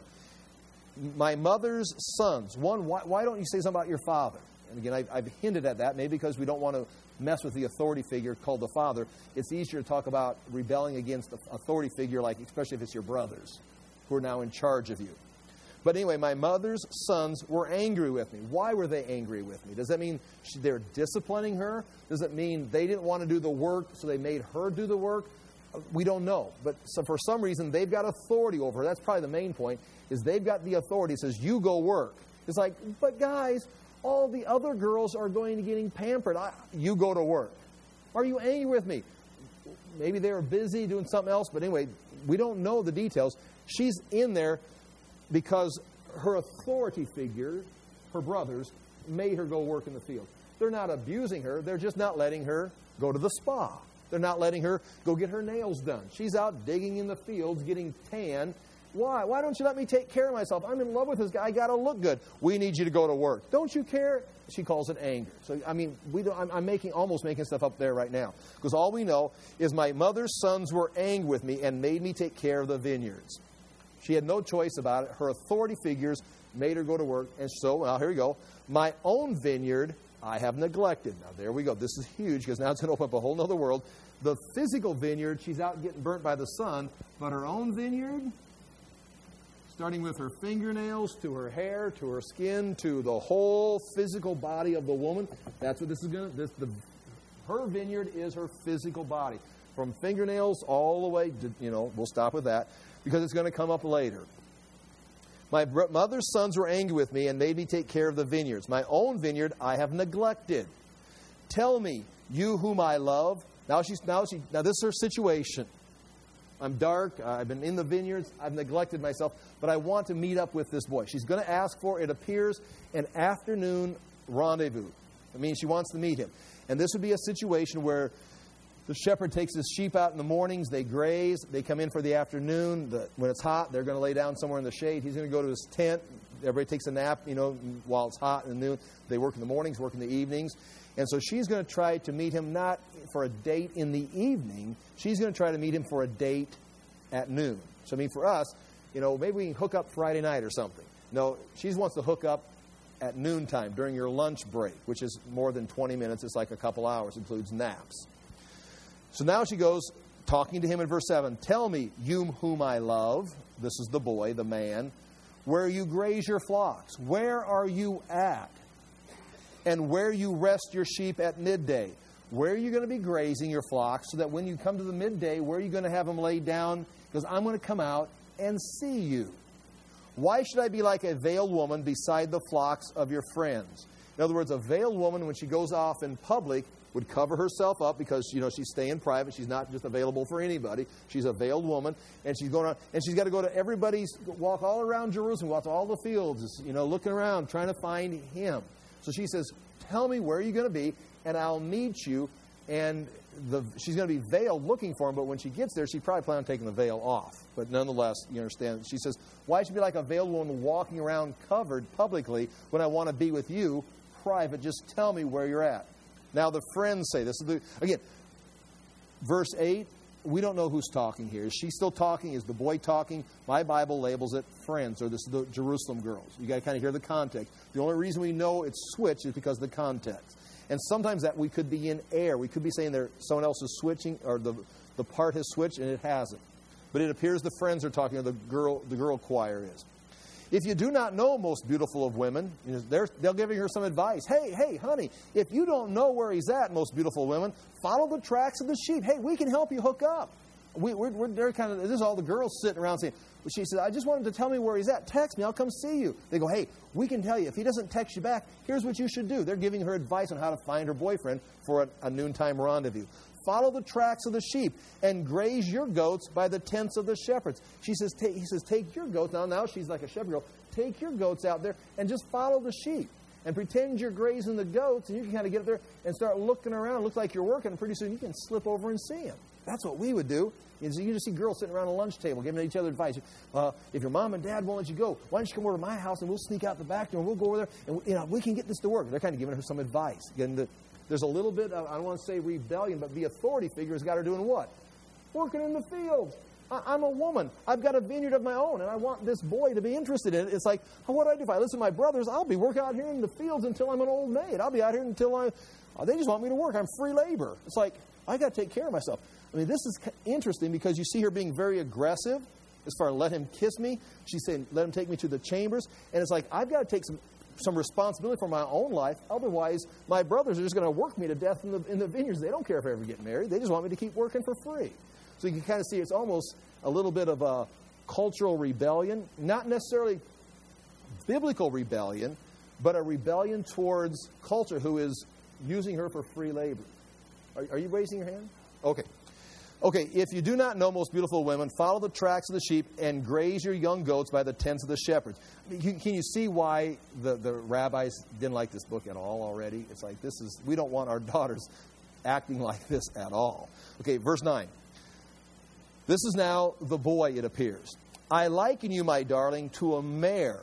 Speaker 1: My mother's sons. One, why don't you say something about your father? And again, I've hinted at that, maybe because we don't want to mess with the authority figure called the father. It's easier to talk about rebelling against the authority figure, like especially if it's your brothers who are now in charge of you. But anyway, my mother's sons were angry with me. Why were they angry with me? Does that mean they're disciplining her? Does it mean they didn't want to do the work, so they made her do the work? We don't know. But so for some reason, they've got authority over her. That's probably the main point, is they've got the authority. It says, you go work. It's like, but guys, all the other girls are going to getting pampered. You go to work. Are you angry with me? Maybe they were busy doing something else, but anyway, we don't know the details. She's in there because her authority figure, her brothers, made her go work in the field. They're not abusing her. They're just not letting her go to the spa. They're not letting her go get her nails done. She's out digging in the fields, getting tan. Why? Why don't you let me take care of myself? I'm in love with this guy. I got to look good. We need you to go to work. Don't you care? She calls it anger. So, I mean, I'm almost making stuff up there right now. Because all we know is my mother's sons were angry with me and made me take care of the vineyards. She had no choice about it. Her authority figures made her go to work. And so, now here we go. My own vineyard I have neglected. Now, there we go. This is huge because now it's going to open up a whole other world. The physical vineyard, she's out getting burnt by the sun. But her own vineyard, starting with her fingernails to her hair to her skin to the whole physical body of the woman, that's what this is going to... Her vineyard is her physical body. From fingernails all the way, we'll stop with that because it's going to come up later. My mother's sons were angry with me and made me take care of the vineyards. My own vineyard I have neglected. Tell me, you whom I love. Now this is her situation. I'm dark. I've been in the vineyards. I've neglected myself. But I want to meet up with this boy. She's going to ask for, it appears, an afternoon rendezvous. It means she wants to meet him. And this would be a situation where the shepherd takes his sheep out in the mornings. They graze. They come in for the afternoon. When it's hot, they're going to lay down somewhere in the shade. He's going to go to his tent. Everybody takes a nap, while it's hot in the noon. They work in the mornings, work in the evenings. And so she's going to try to meet him not for a date in the evening. She's going to try to meet him for a date at noon. So, for us, maybe we can hook up Friday night or something. No, she wants to hook up at noontime during your lunch break, which is more than 20 minutes. It's like a couple hours, includes naps. So now she goes, talking to him in verse 7, tell me, you whom I love, this is the boy, the man, where you graze your flocks. Where are you at? And where you rest your sheep at midday. Where are you going to be grazing your flocks so that when you come to the midday, where are you going to have them laid down? Because I'm going to come out and see you. Why should I be like a veiled woman beside the flocks of your friends? In other words, a veiled woman, when she goes off in public, would cover herself up because, she's staying private. She's not just available for anybody. She's a veiled woman, and she's going on, and she's got to go to everybody's, walk all around Jerusalem, walk to all the fields, looking around, trying to find him. So she says, tell me where you're going to be, and I'll meet you. And she's going to be veiled looking for him, but when she gets there, she probably plans on taking the veil off. But nonetheless, you understand, she says, why should I be like a veiled woman walking around covered publicly when I want to be with you private? Just tell me where you're at. Now the friends say, this is again, verse 8, we don't know who's talking here. Is she still talking? Is the boy talking? My Bible labels it friends, or this is the Jerusalem girls. You got to kind of hear the context. The only reason we know it's switched is because of the context. And sometimes that we could be in air. We could be saying someone else is switching, or the part has switched, and it hasn't. But it appears the friends are talking, or the girl choir is. If you do not know most beautiful of women, they'll giving her some advice. Hey, honey, if you don't know where he's at, most beautiful of women, follow the tracks of the sheep. Hey, we can help you hook up. They're kind of, this is all the girls sitting around saying, she said, I just want him to tell me where he's at. Text me, I'll come see you. They go, hey, we can tell you. If he doesn't text you back, here's what you should do. They're giving her advice on how to find her boyfriend for a noontime rendezvous. Follow the tracks of the sheep and graze your goats by the tents of the shepherds. He says, take your goats. Now she's like a shepherd girl. Take your goats out there and just follow the sheep. And pretend you're grazing the goats, and you can kind of get up there and start looking around. It looks like you're working, and pretty soon you can slip over and see him. That's what we would do. You just see girls sitting around a lunch table giving each other advice. If your mom and dad won't let you go, why don't you come over to my house and we'll sneak out the back door and we'll go over there and we can get this to work. They're kind of giving her some advice. Again, there's a little bit of, I don't want to say rebellion, but the authority figure has got her doing what? Working in the fields. I'm a woman. I've got a vineyard of my own, and I want this boy to be interested in it. It's like, what do I do? If I listen to my brothers, I'll be working out here in the fields until I'm an old maid. I'll be out here until they just want me to work. I'm free labor. It's like, I got to take care of myself. I mean, this is interesting because you see her being very aggressive as far as let him kiss me. She's saying, let him take me to the chambers. And it's like, I've got to take some responsibility for my own life. Otherwise, my brothers are just going to work me to death in the vineyards. They don't care if I ever get married. They just want me to keep working for free. So you can kind of see it's almost a little bit of a cultural rebellion. Not necessarily biblical rebellion, but a rebellion towards culture who is using her for free labor. Are you raising your hand? Okay, if you do not know most beautiful women, follow the tracks of the sheep and graze your young goats by the tents of the shepherds. Can you see why the rabbis didn't like this book at all already? It's like, we don't want our daughters acting like this at all. Okay, verse 9. This is now the boy, it appears. I liken you, my darling, to a mare.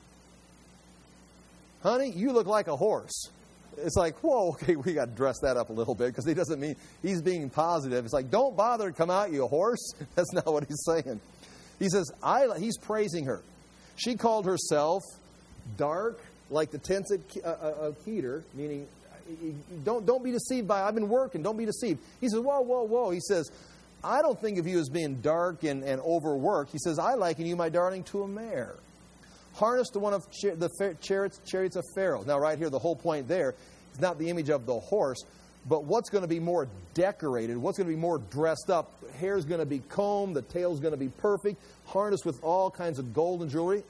Speaker 1: Honey, you look like a horse. It's like, whoa, okay, we got to dress that up a little bit because he doesn't mean he's being positive. It's like, don't bother to come out, you horse. That's not what he's saying. He says, he's praising her. She called herself dark like the tents of Kedar, meaning don't be deceived by, I've been working, don't be deceived. He says, whoa, whoa, whoa. He says, I don't think of you as being dark and overworked. He says, I liken you, my darling, to a mare, harnessed to one of the chariots of Pharaoh. Now, right here, the whole point there is not the image of the horse, but what's going to be more decorated, what's going to be more dressed up. Hair's going to be combed, the tail's going to be perfect, harnessed with all kinds of gold and jewelry.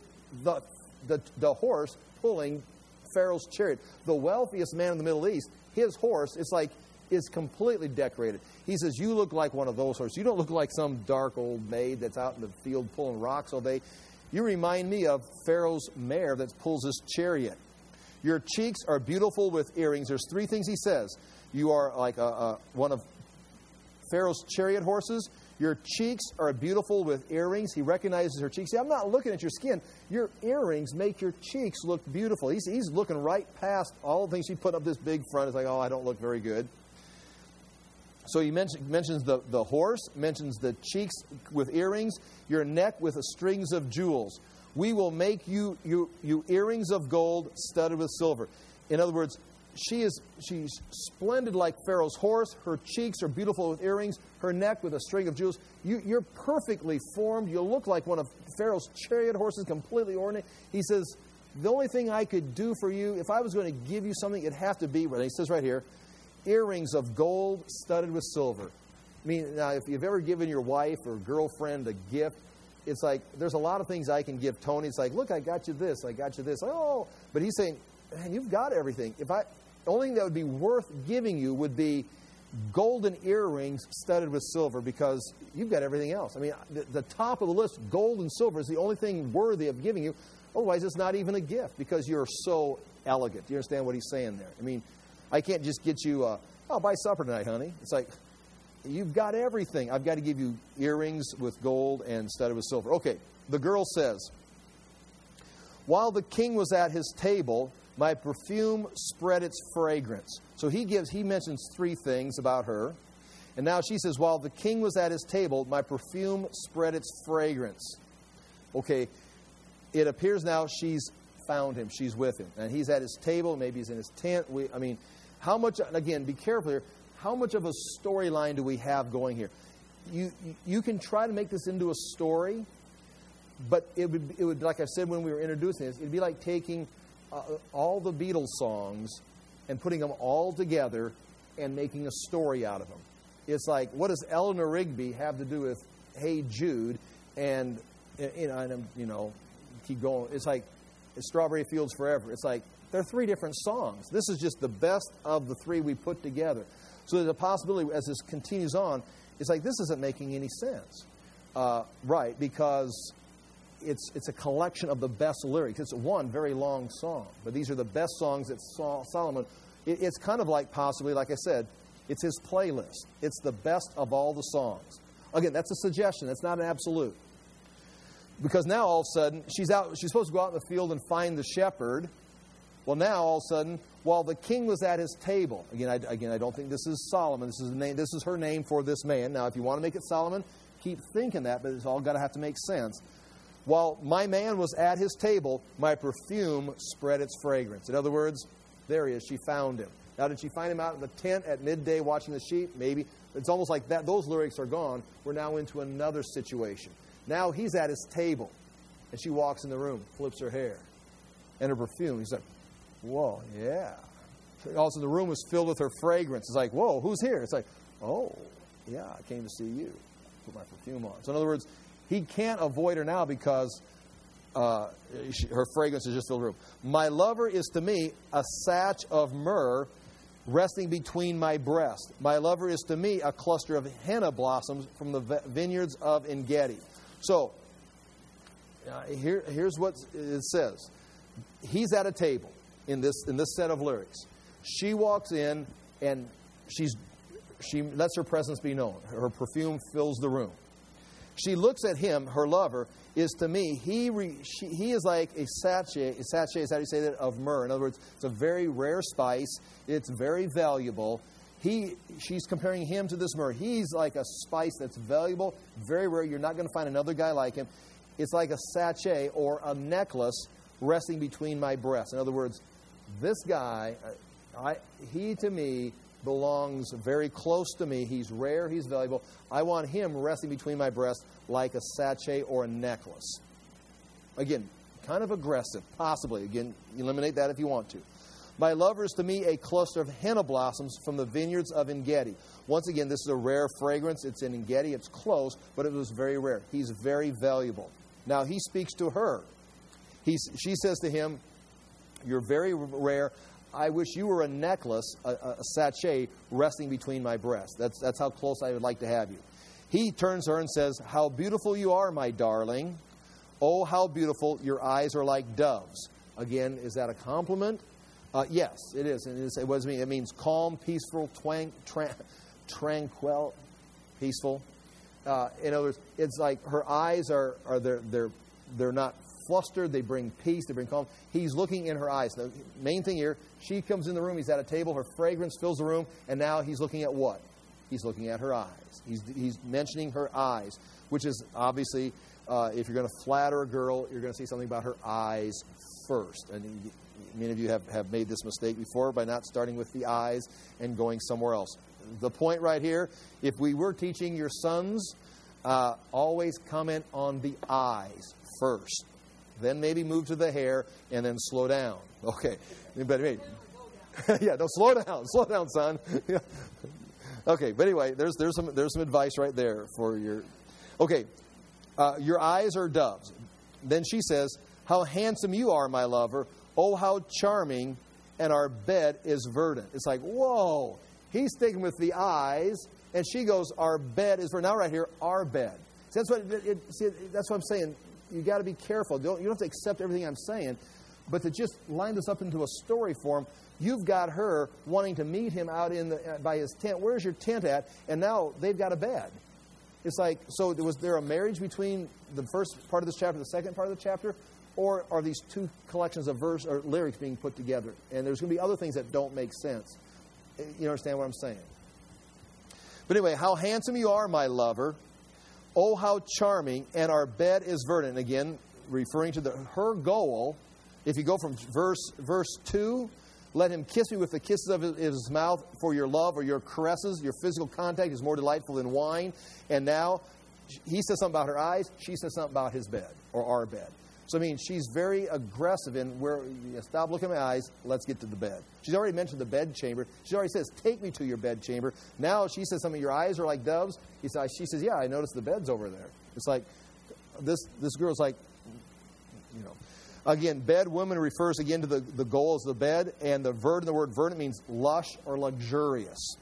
Speaker 1: The horse pulling Pharaoh's chariot. The wealthiest man in the Middle East, his horse, is completely decorated. He says, you look like one of those horses. You don't look like some dark old maid that's out in the field pulling rocks all day. You remind me of Pharaoh's mare that pulls his chariot. Your cheeks are beautiful with earrings. There's three things he says. You are like one of Pharaoh's chariot horses. Your cheeks are beautiful with earrings. He recognizes her cheeks. See, I'm not looking at your skin. Your earrings make your cheeks look beautiful. He's looking right past all the things she put up this big front. It's like, oh, I don't look very good. So he mentions the horse, mentions the cheeks with earrings, your neck with strings of jewels. We will make you earrings of gold studded with silver. In other words, she's splendid like Pharaoh's horse. Her cheeks are beautiful with earrings. Her neck with a string of jewels. You're perfectly formed. You look like one of Pharaoh's chariot horses, completely ordinary. He says, the only thing I could do for you, if I was going to give you something, it'd have to be, he says right here, earrings of gold studded with silver. I mean, now, if you've ever given your wife or girlfriend a gift, it's like, there's a lot of things I can give Tony. It's like, look, I got you this, I got you this. Oh, but he's saying, man, you've got everything. The only thing that would be worth giving you would be golden earrings studded with silver, because you've got everything else. I mean, the top of the list, gold and silver, is the only thing worthy of giving you. Otherwise, it's not even a gift, because you're so elegant. Do you understand what he's saying there? I mean, I can't just get you, I'll buy supper tonight, honey. It's like, you've got everything. I've got to give you earrings with gold and studded with silver. Okay, the girl says, while the king was at his table, my perfume spread its fragrance. So he mentions three things about her. And now she says, while the king was at his table, my perfume spread its fragrance. Okay, it appears now she's found him. She's with him. And he's at his table. Maybe he's in his tent. How much, again, be careful here, how much of a storyline do we have going here? You can try to make this into a story, but it would, like I said when we were introducing this, it'd be like taking all the Beatles songs and putting them all together and making a story out of them. It's like, what does Eleanor Rigby have to do with Hey Jude? And keep going. It's like Strawberry Fields Forever. It's like, they're three different songs. This is just the best of the three we put together. So there's a possibility as this continues on, it's like, this isn't making any sense. Right, because it's a collection of the best lyrics. It's one very long song, but these are the best songs that Solomon, it's kind of like possibly, like I said, it's his playlist. It's the best of all the songs. Again, that's a suggestion. That's not an absolute. Because now all of a sudden, she's supposed to go out in the field and find the shepherd. Well, now all of a sudden, while the king was at his table, again, I don't think this is Solomon. This is the name. This is her name for this man. Now, if you want to make it Solomon, keep thinking that, but it's all got to have to make sense. While my man was at his table, my perfume spread its fragrance. In other words, there he is. She found him. Now, did she find him out in the tent at midday watching the sheep? Maybe. It's almost like that. Those lyrics are gone. We're now into another situation. Now he's at his table, and she walks in the room, flips her hair, and her perfume. He's like, whoa, yeah. Also, the room was filled with her fragrance. It's like, whoa, who's here? It's like, oh, yeah, I came to see you. Put my perfume on. So in other words, he can't avoid her now because her fragrance has just filled the room. My lover is to me a sach of myrrh resting between my breasts. My lover is to me a cluster of henna blossoms from the vineyards of En-Gedi. So, here's what it says. He's at a table in this set of lyrics. She walks in and she lets her presence be known. Her perfume fills the room. She looks at him, her lover, is to me, he is like a sachet is how do you say that, of myrrh. In other words, it's a very rare spice. It's very valuable. She's comparing him to this myrrh. He's like a spice that's valuable, very rare. You're not going to find another guy like him. It's like a sachet or a necklace resting between my breasts. In other words, this guy, he to me belongs very close to me. He's rare, he's valuable. I want him resting between my breasts like a sachet or a necklace. Again, kind of aggressive, possibly. Again, eliminate that if you want to. My lover is to me a cluster of henna blossoms from the vineyards of En-Gedi. Once again, this is a rare fragrance. It's in En-Gedi. It's close, but it was very rare. He's very valuable. Now, he speaks to her. She says to him, you're very rare. I wish you were a necklace, a sachet, resting between my breasts. That's how close I would like to have you. He turns to her and says, how beautiful you are, my darling. Oh, how beautiful. Your eyes are like doves. Again, is that a compliment? Yes, it is. And what does it mean? It means calm, peaceful, tranquil, peaceful. In other words, it's like her eyes they're not flustered. They bring peace. They bring calm. He's looking in her eyes. The main thing here, she comes in the room. He's at a table. Her fragrance fills the room. And now he's looking at what? He's looking at her eyes. He's mentioning her eyes, which is obviously, if you're going to flatter a girl, you're going to say something about her eyes first. And many of you have made this mistake before by not starting with the eyes and going somewhere else. The point right here, if we were teaching your sons, always comment on the eyes first. Then maybe move to the hair and then slow down. Okay. But yeah, no, slow down. Slow down, son. Okay, but anyway, there's some advice right there for your... Okay, your eyes are doves. Then she says, how handsome you are, my lover. Oh, how charming, and our bed is verdant. It's like, whoa. He's sticking with the eyes, and she goes, our bed is verdant. Now right here, our bed. See, that's what I'm saying. You got to be careful. You don't have to accept everything I'm saying, but to just line this up into a story form, you've got her wanting to meet him out by his tent. Where's your tent at? And now they've got a bed. It's like, so was there a marriage between the first part of this chapter and the second part of the chapter? Or are these two collections of verse or lyrics being put together? And there's going to be other things that don't make sense. You understand what I'm saying? But anyway, how handsome you are, my lover. Oh, how charming, and our bed is verdant. Again, referring to her goal. If you go from verse 2, let him kiss me with the kisses of his mouth, for your love or your caresses, your physical contact is more delightful than wine. And now, he says something about her eyes, she says something about his bed, or our bed. So, I mean, she's very aggressive in where, stop looking at my eyes, let's get to the bed. She's already mentioned the bed chamber. She already says, take me to your bed chamber. Now she says something, your eyes are like doves. She says, yeah, I noticed the bed's over there. It's like, this girl's like, you know. Again, bed, woman refers again to the goal as the bed. And the word verdant means lush or luxurious.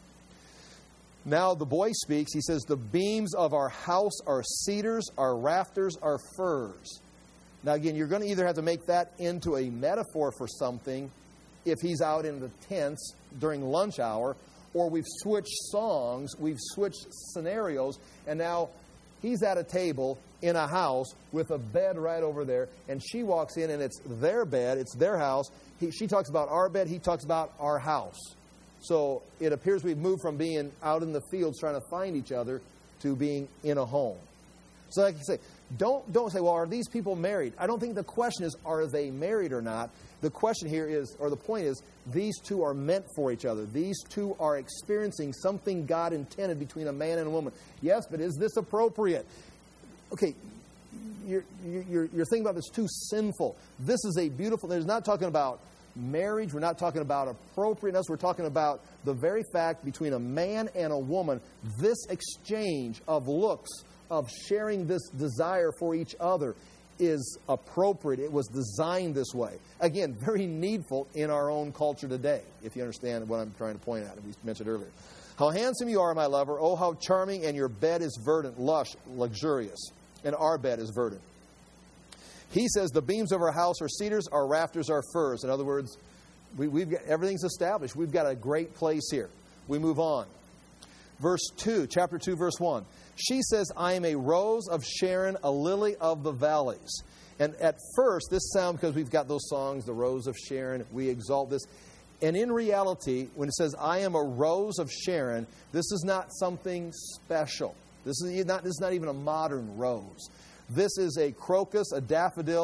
Speaker 1: Now the boy speaks. He says, the beams of our house are cedars, our rafters are firs. Now, again, you're going to either have to make that into a metaphor for something if he's out in the tents during lunch hour, or we've switched songs, we've switched scenarios, and now he's at a table in a house with a bed right over there, and she walks in, and it's their bed, it's their house. She talks about our bed, he talks about our house. So it appears we've moved from being out in the fields trying to find each other to being in a home. So like you say, don't say, well, are these people married? I don't think the question is, are they married or not? The question here is, or the point is, these two are meant for each other. These two are experiencing something God intended between a man and a woman. Yes, but is this appropriate? Okay, you're thinking about this too sinful. This is a beautiful, there's not talking about marriage. We're not talking about appropriateness. We're talking about the very fact between a man and a woman, this exchange of looks, of sharing this desire for each other is appropriate. It was designed this way. Again, very needful in our own culture today, if you understand what I'm trying to point out, and we mentioned earlier. How handsome you are, my lover. Oh, how charming, and your bed is verdant, lush, luxurious. And our bed is verdant. He says the beams of our house are cedars, our rafters are firs. In other words, we've got everything's established. We've got a great place here. We move on. Verse 2, chapter 2, verse 1. She says, I am a rose of Sharon, a lily of the valleys. And at first, this sounds, because we've got those songs, the Rose of Sharon, we exalt this. And in reality, when it says, I am a rose of Sharon, this is not something special. This is not even a modern rose. This is a crocus, a daffodil,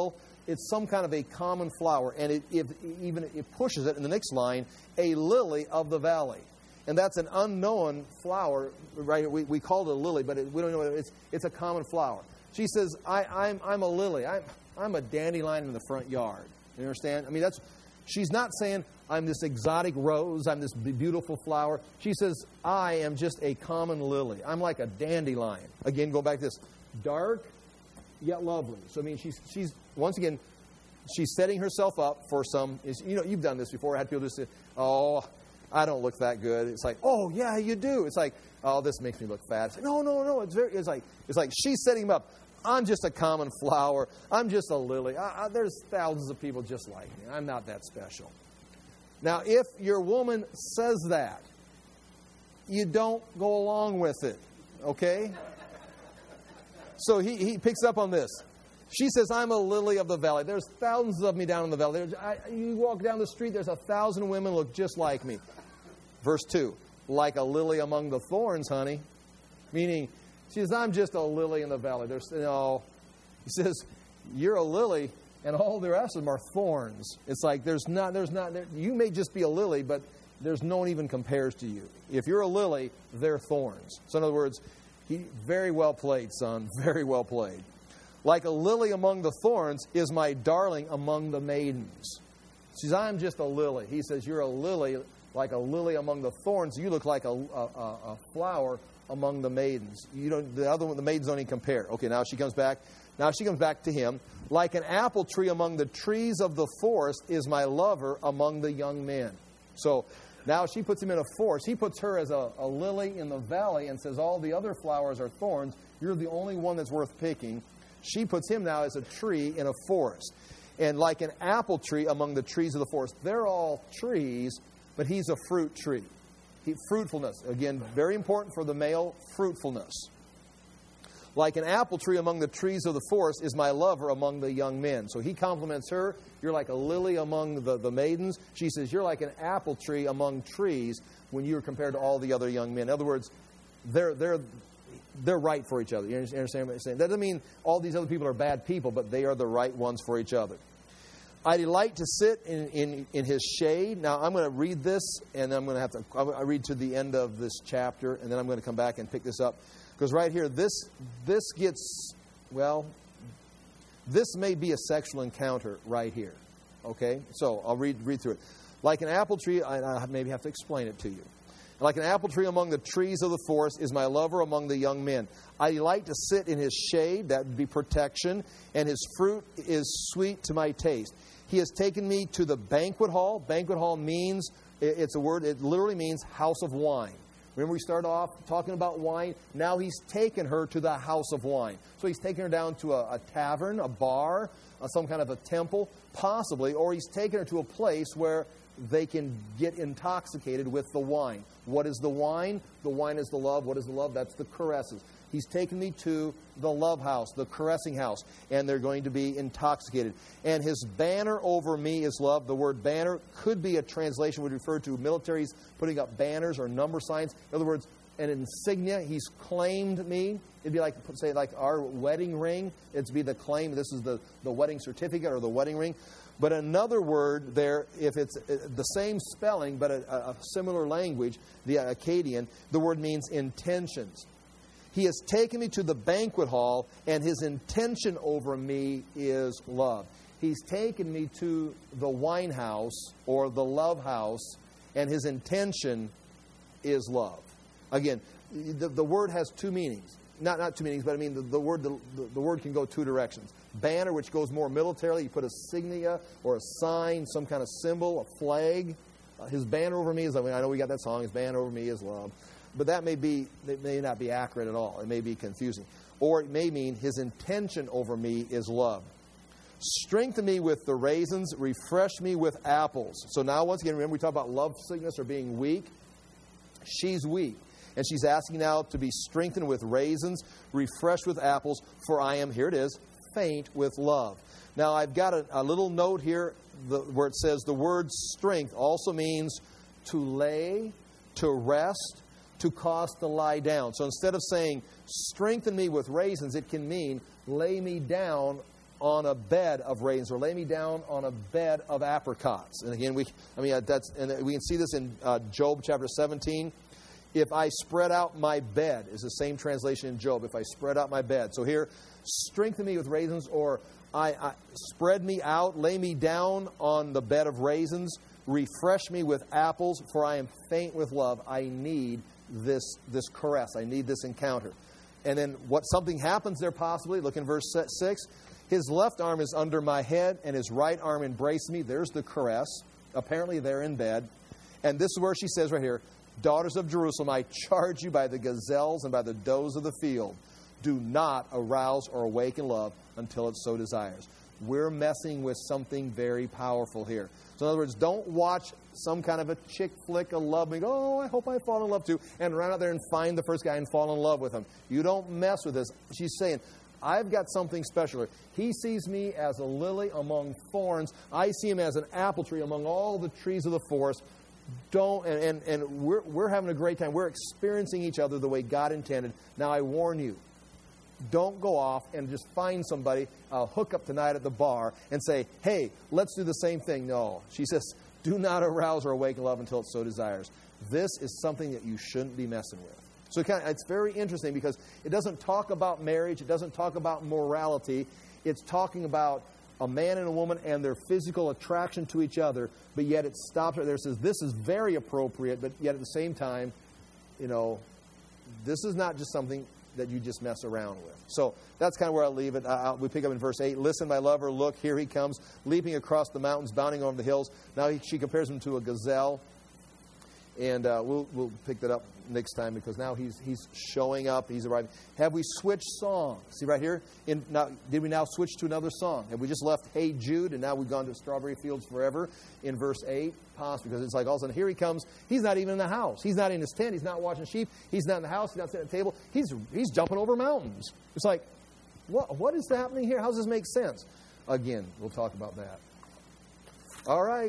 Speaker 1: it's some kind of a common flower. And it pushes it in the next line, a lily of the valley. And that's an unknown flower, right? We call it a lily, but we don't know what it is. It's a common flower. She says, I'm a lily. I'm a dandelion in the front yard. You understand? I mean, she's not saying I'm this exotic rose, I'm this beautiful flower. She says, I am just a common lily. I'm like a dandelion. Again, go back to this. Dark, yet lovely. So, I mean, she's once again, she's setting herself up for some, you've done this before. I had people just say, oh, I don't look that good. It's like, oh, yeah, you do. It's like, oh, this makes me look fat. It's like, no. It's like she's setting him up. I'm just a common flower. I'm just a lily. There's thousands of people just like me. I'm not that special. Now, if your woman says that, you don't go along with it, okay? So he picks up on this. She says, I'm a lily of the valley. There's thousands of me down in the valley. You walk down the street, there's 1,000 women look just like me. Verse 2, like a lily among the thorns, honey. Meaning, she says, I'm just a lily in the valley. He says, you're a lily, and all the rest of them are thorns. It's like you may just be a lily, but there's no one even compares to you. If you're a lily, they're thorns. So in other words, very well played, son. Very well played. Like a lily among the thorns is my darling among the maidens. She says, I'm just a lily. He says, you're a lily, like a lily among the thorns. You look like a flower among the maidens. The maidens don't even compare. Okay, now she comes back. Now she comes back to him. Like an apple tree among the trees of the forest is my lover among the young men. So now she puts him in a forest. He puts her as a lily in the valley and says all the other flowers are thorns. You're the only one that's worth picking. She puts him now as a tree in a forest. And like an apple tree among the trees of the forest. They're all trees, but he's a fruit tree. Fruitfulness. Again, very important for the male, fruitfulness. Like an apple tree among the trees of the forest is my lover among the young men. So he compliments her. You're like a lily among the maidens. She says, you're like an apple tree among trees when you're compared to all the other young men. In other words, they're right for each other. You understand what I'm saying? That doesn't mean all these other people are bad people, but they are the right ones for each other. I delight to sit in his shade. Now, I'm going to read this, and then I'm going to I'll read to the end of this chapter, and then I'm going to come back and pick this up. Because right here, this may be a sexual encounter right here. Okay? So, I'll read through it. Like an apple tree, I maybe have to explain it to you. Like an apple tree among the trees of the forest is my lover among the young men. I delight to sit in his shade, that would be protection, and his fruit is sweet to my taste. He has taken me to the banquet hall. Banquet hall means, it's a word, it literally means house of wine. Remember we started off talking about wine? Now he's taken her to the house of wine. So he's taken her down to a tavern, a bar, some kind of a temple, possibly, or he's taken her to a place where they can get intoxicated with the wine. What is the wine? The wine is the love. What is the love? That's the caresses. He's taken me to the love house, the caressing house, and they're going to be intoxicated. And his banner over me is love. The word banner could be a translation would refer to militaries putting up banners or number signs. In other words, an insignia. He's claimed me. It'd be like, say, like our wedding ring. It'd be the claim. This is the wedding certificate or the wedding ring. But another word there, if it's the same spelling but a similar language, the Akkadian, the word means intentions. He has taken me to the banquet hall, and his intention over me is love. He's taken me to the wine house or the love house, and his intention is love. Again, the word has two meanings. Not two meanings, but I mean the word can go two directions. Banner, which goes more militarily, you put a signia or a sign, some kind of symbol, a flag. His banner over me is love. I know we got that song. His banner over me is love. But that may not be accurate at all. It may be confusing. Or it may mean his intention over me is love. Strengthen me with the raisins, refresh me with apples. So now, once again, remember we talked about love sickness or being weak. She's weak. And she's asking now to be strengthened with raisins, refreshed with apples, for I am, here it is, faint with love. Now, I've got a little note here where it says the word strength also means to lay, to rest, to cause to lie down. So instead of saying, strengthen me with raisins, it can mean lay me down on a bed of raisins, or lay me down on a bed of apricots. And again, we can see this in Job chapter 17. If I spread out my bed is the same translation in Job. If I spread out my bed. So here, strengthen me with raisins, or I spread me out, lay me down on the bed of raisins, refresh me with apples, for I am faint with love. I need this caress. I need this encounter. And then something happens there possibly. Look in verse 6. His left arm is under my head, and his right arm embraces me. There's the caress. Apparently they're in bed. And this is where she says right here, daughters of Jerusalem, I charge you by the gazelles and by the does of the field, do not arouse or awaken love until it so desires. We're messing with something very powerful here. So in other words, don't watch some kind of a chick flick, a love, and go, oh, I hope I fall in love too, and run out there and find the first guy and fall in love with him. You don't mess with this. She's saying, I've got something special. He sees me as a lily among thorns. I see him as an apple tree among all the trees of the forest. We're having a great time. We're experiencing each other the way God intended. Now I warn you, don't go off and just find somebody, hook up tonight at the bar, and say, hey, let's do the same thing. No. She says, do not arouse or awaken love until it so desires. This is something that you shouldn't be messing with. So it's very interesting because it doesn't talk about marriage. It doesn't talk about morality. It's talking about a man and a woman and their physical attraction to each other, but yet it stops right there and says, this is very appropriate, but yet at the same time, this is not just something that you just mess around with. So that's kind of where I'll leave it. We pick up in verse 8. Listen, my lover, look, here he comes, leaping across the mountains, bounding over the hills. Now she compares him to a gazelle. And we'll pick that up next time because now he's showing up. He's arriving. Have we switched songs? See right here? Did we now switch to another song? Have we just left Hey Jude and now we've gone to Strawberry Fields Forever in verse 8? Possibly, because it's like all of a sudden here he comes. He's not even in the house. He's not in his tent. He's not watching sheep. He's not in the house. He's not sitting at the table. He's jumping over mountains. It's like, what is happening here? How does this make sense? Again, we'll talk about that. All right.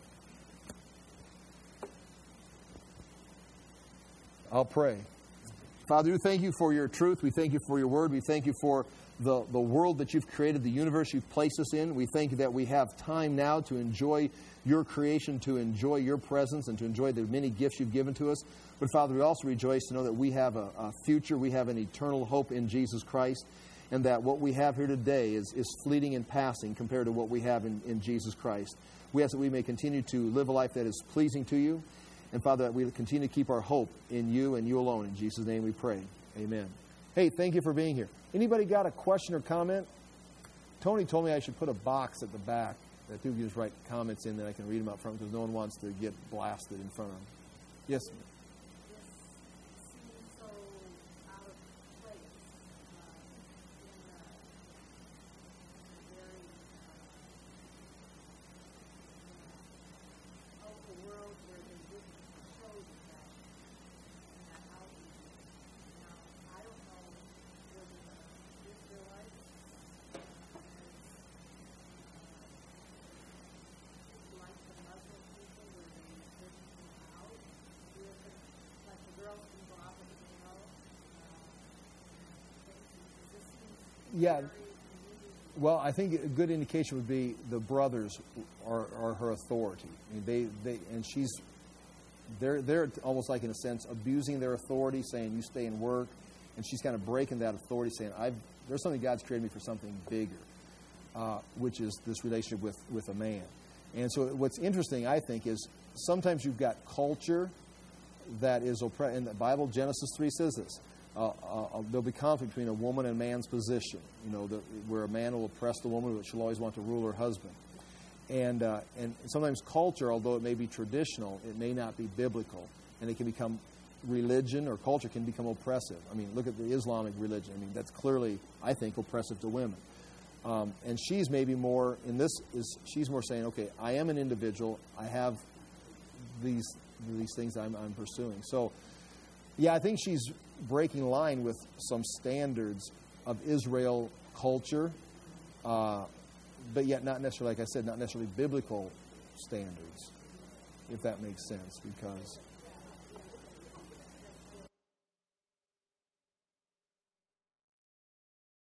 Speaker 1: I'll pray. Father, we thank you for your truth. We thank you for your word. We thank you for the world that you've created, the universe you've placed us in. We thank you that we have time now to enjoy your creation, to enjoy your presence, and to enjoy the many gifts you've given to us. But Father, we also rejoice to know that we have a future. We have an eternal hope in Jesus Christ, and that what we have here today is fleeting and passing compared to what we have in Jesus Christ. We ask that we may continue to live a life that is pleasing to you. And Father, that we continue to keep our hope in you and you alone. In Jesus' name we pray. Amen. Hey, thank you for being here. Anybody got a question or comment? Tony told me I should put a box at the back that people can just write comments in that I can read them up front because no one wants to get blasted in front of them. Yes, ma'am. Yeah. Well, I think a good indication would be the brothers are her authority. I mean, they're almost like in a sense abusing their authority, saying you stay and work, and she's kind of breaking that authority, saying there's something God's created me for something bigger, which is this relationship with a man. And so what's interesting, I think, is sometimes you've got culture that is oppressed. In the Bible, Genesis 3 says this. There'll be conflict between a woman and man's position, where a man will oppress the woman, but she'll always want to rule her husband. And sometimes culture, although it may be traditional, it may not be biblical. And it can become religion or culture can become oppressive. I mean, look at the Islamic religion. I mean, that's clearly, I think, oppressive to women. And she's maybe more, she's more saying, okay, I am an individual. I have these things I'm pursuing. So, yeah, I think she's breaking line with some standards of Israel culture, but yet not necessarily, like I said, not necessarily biblical standards, if that makes sense, because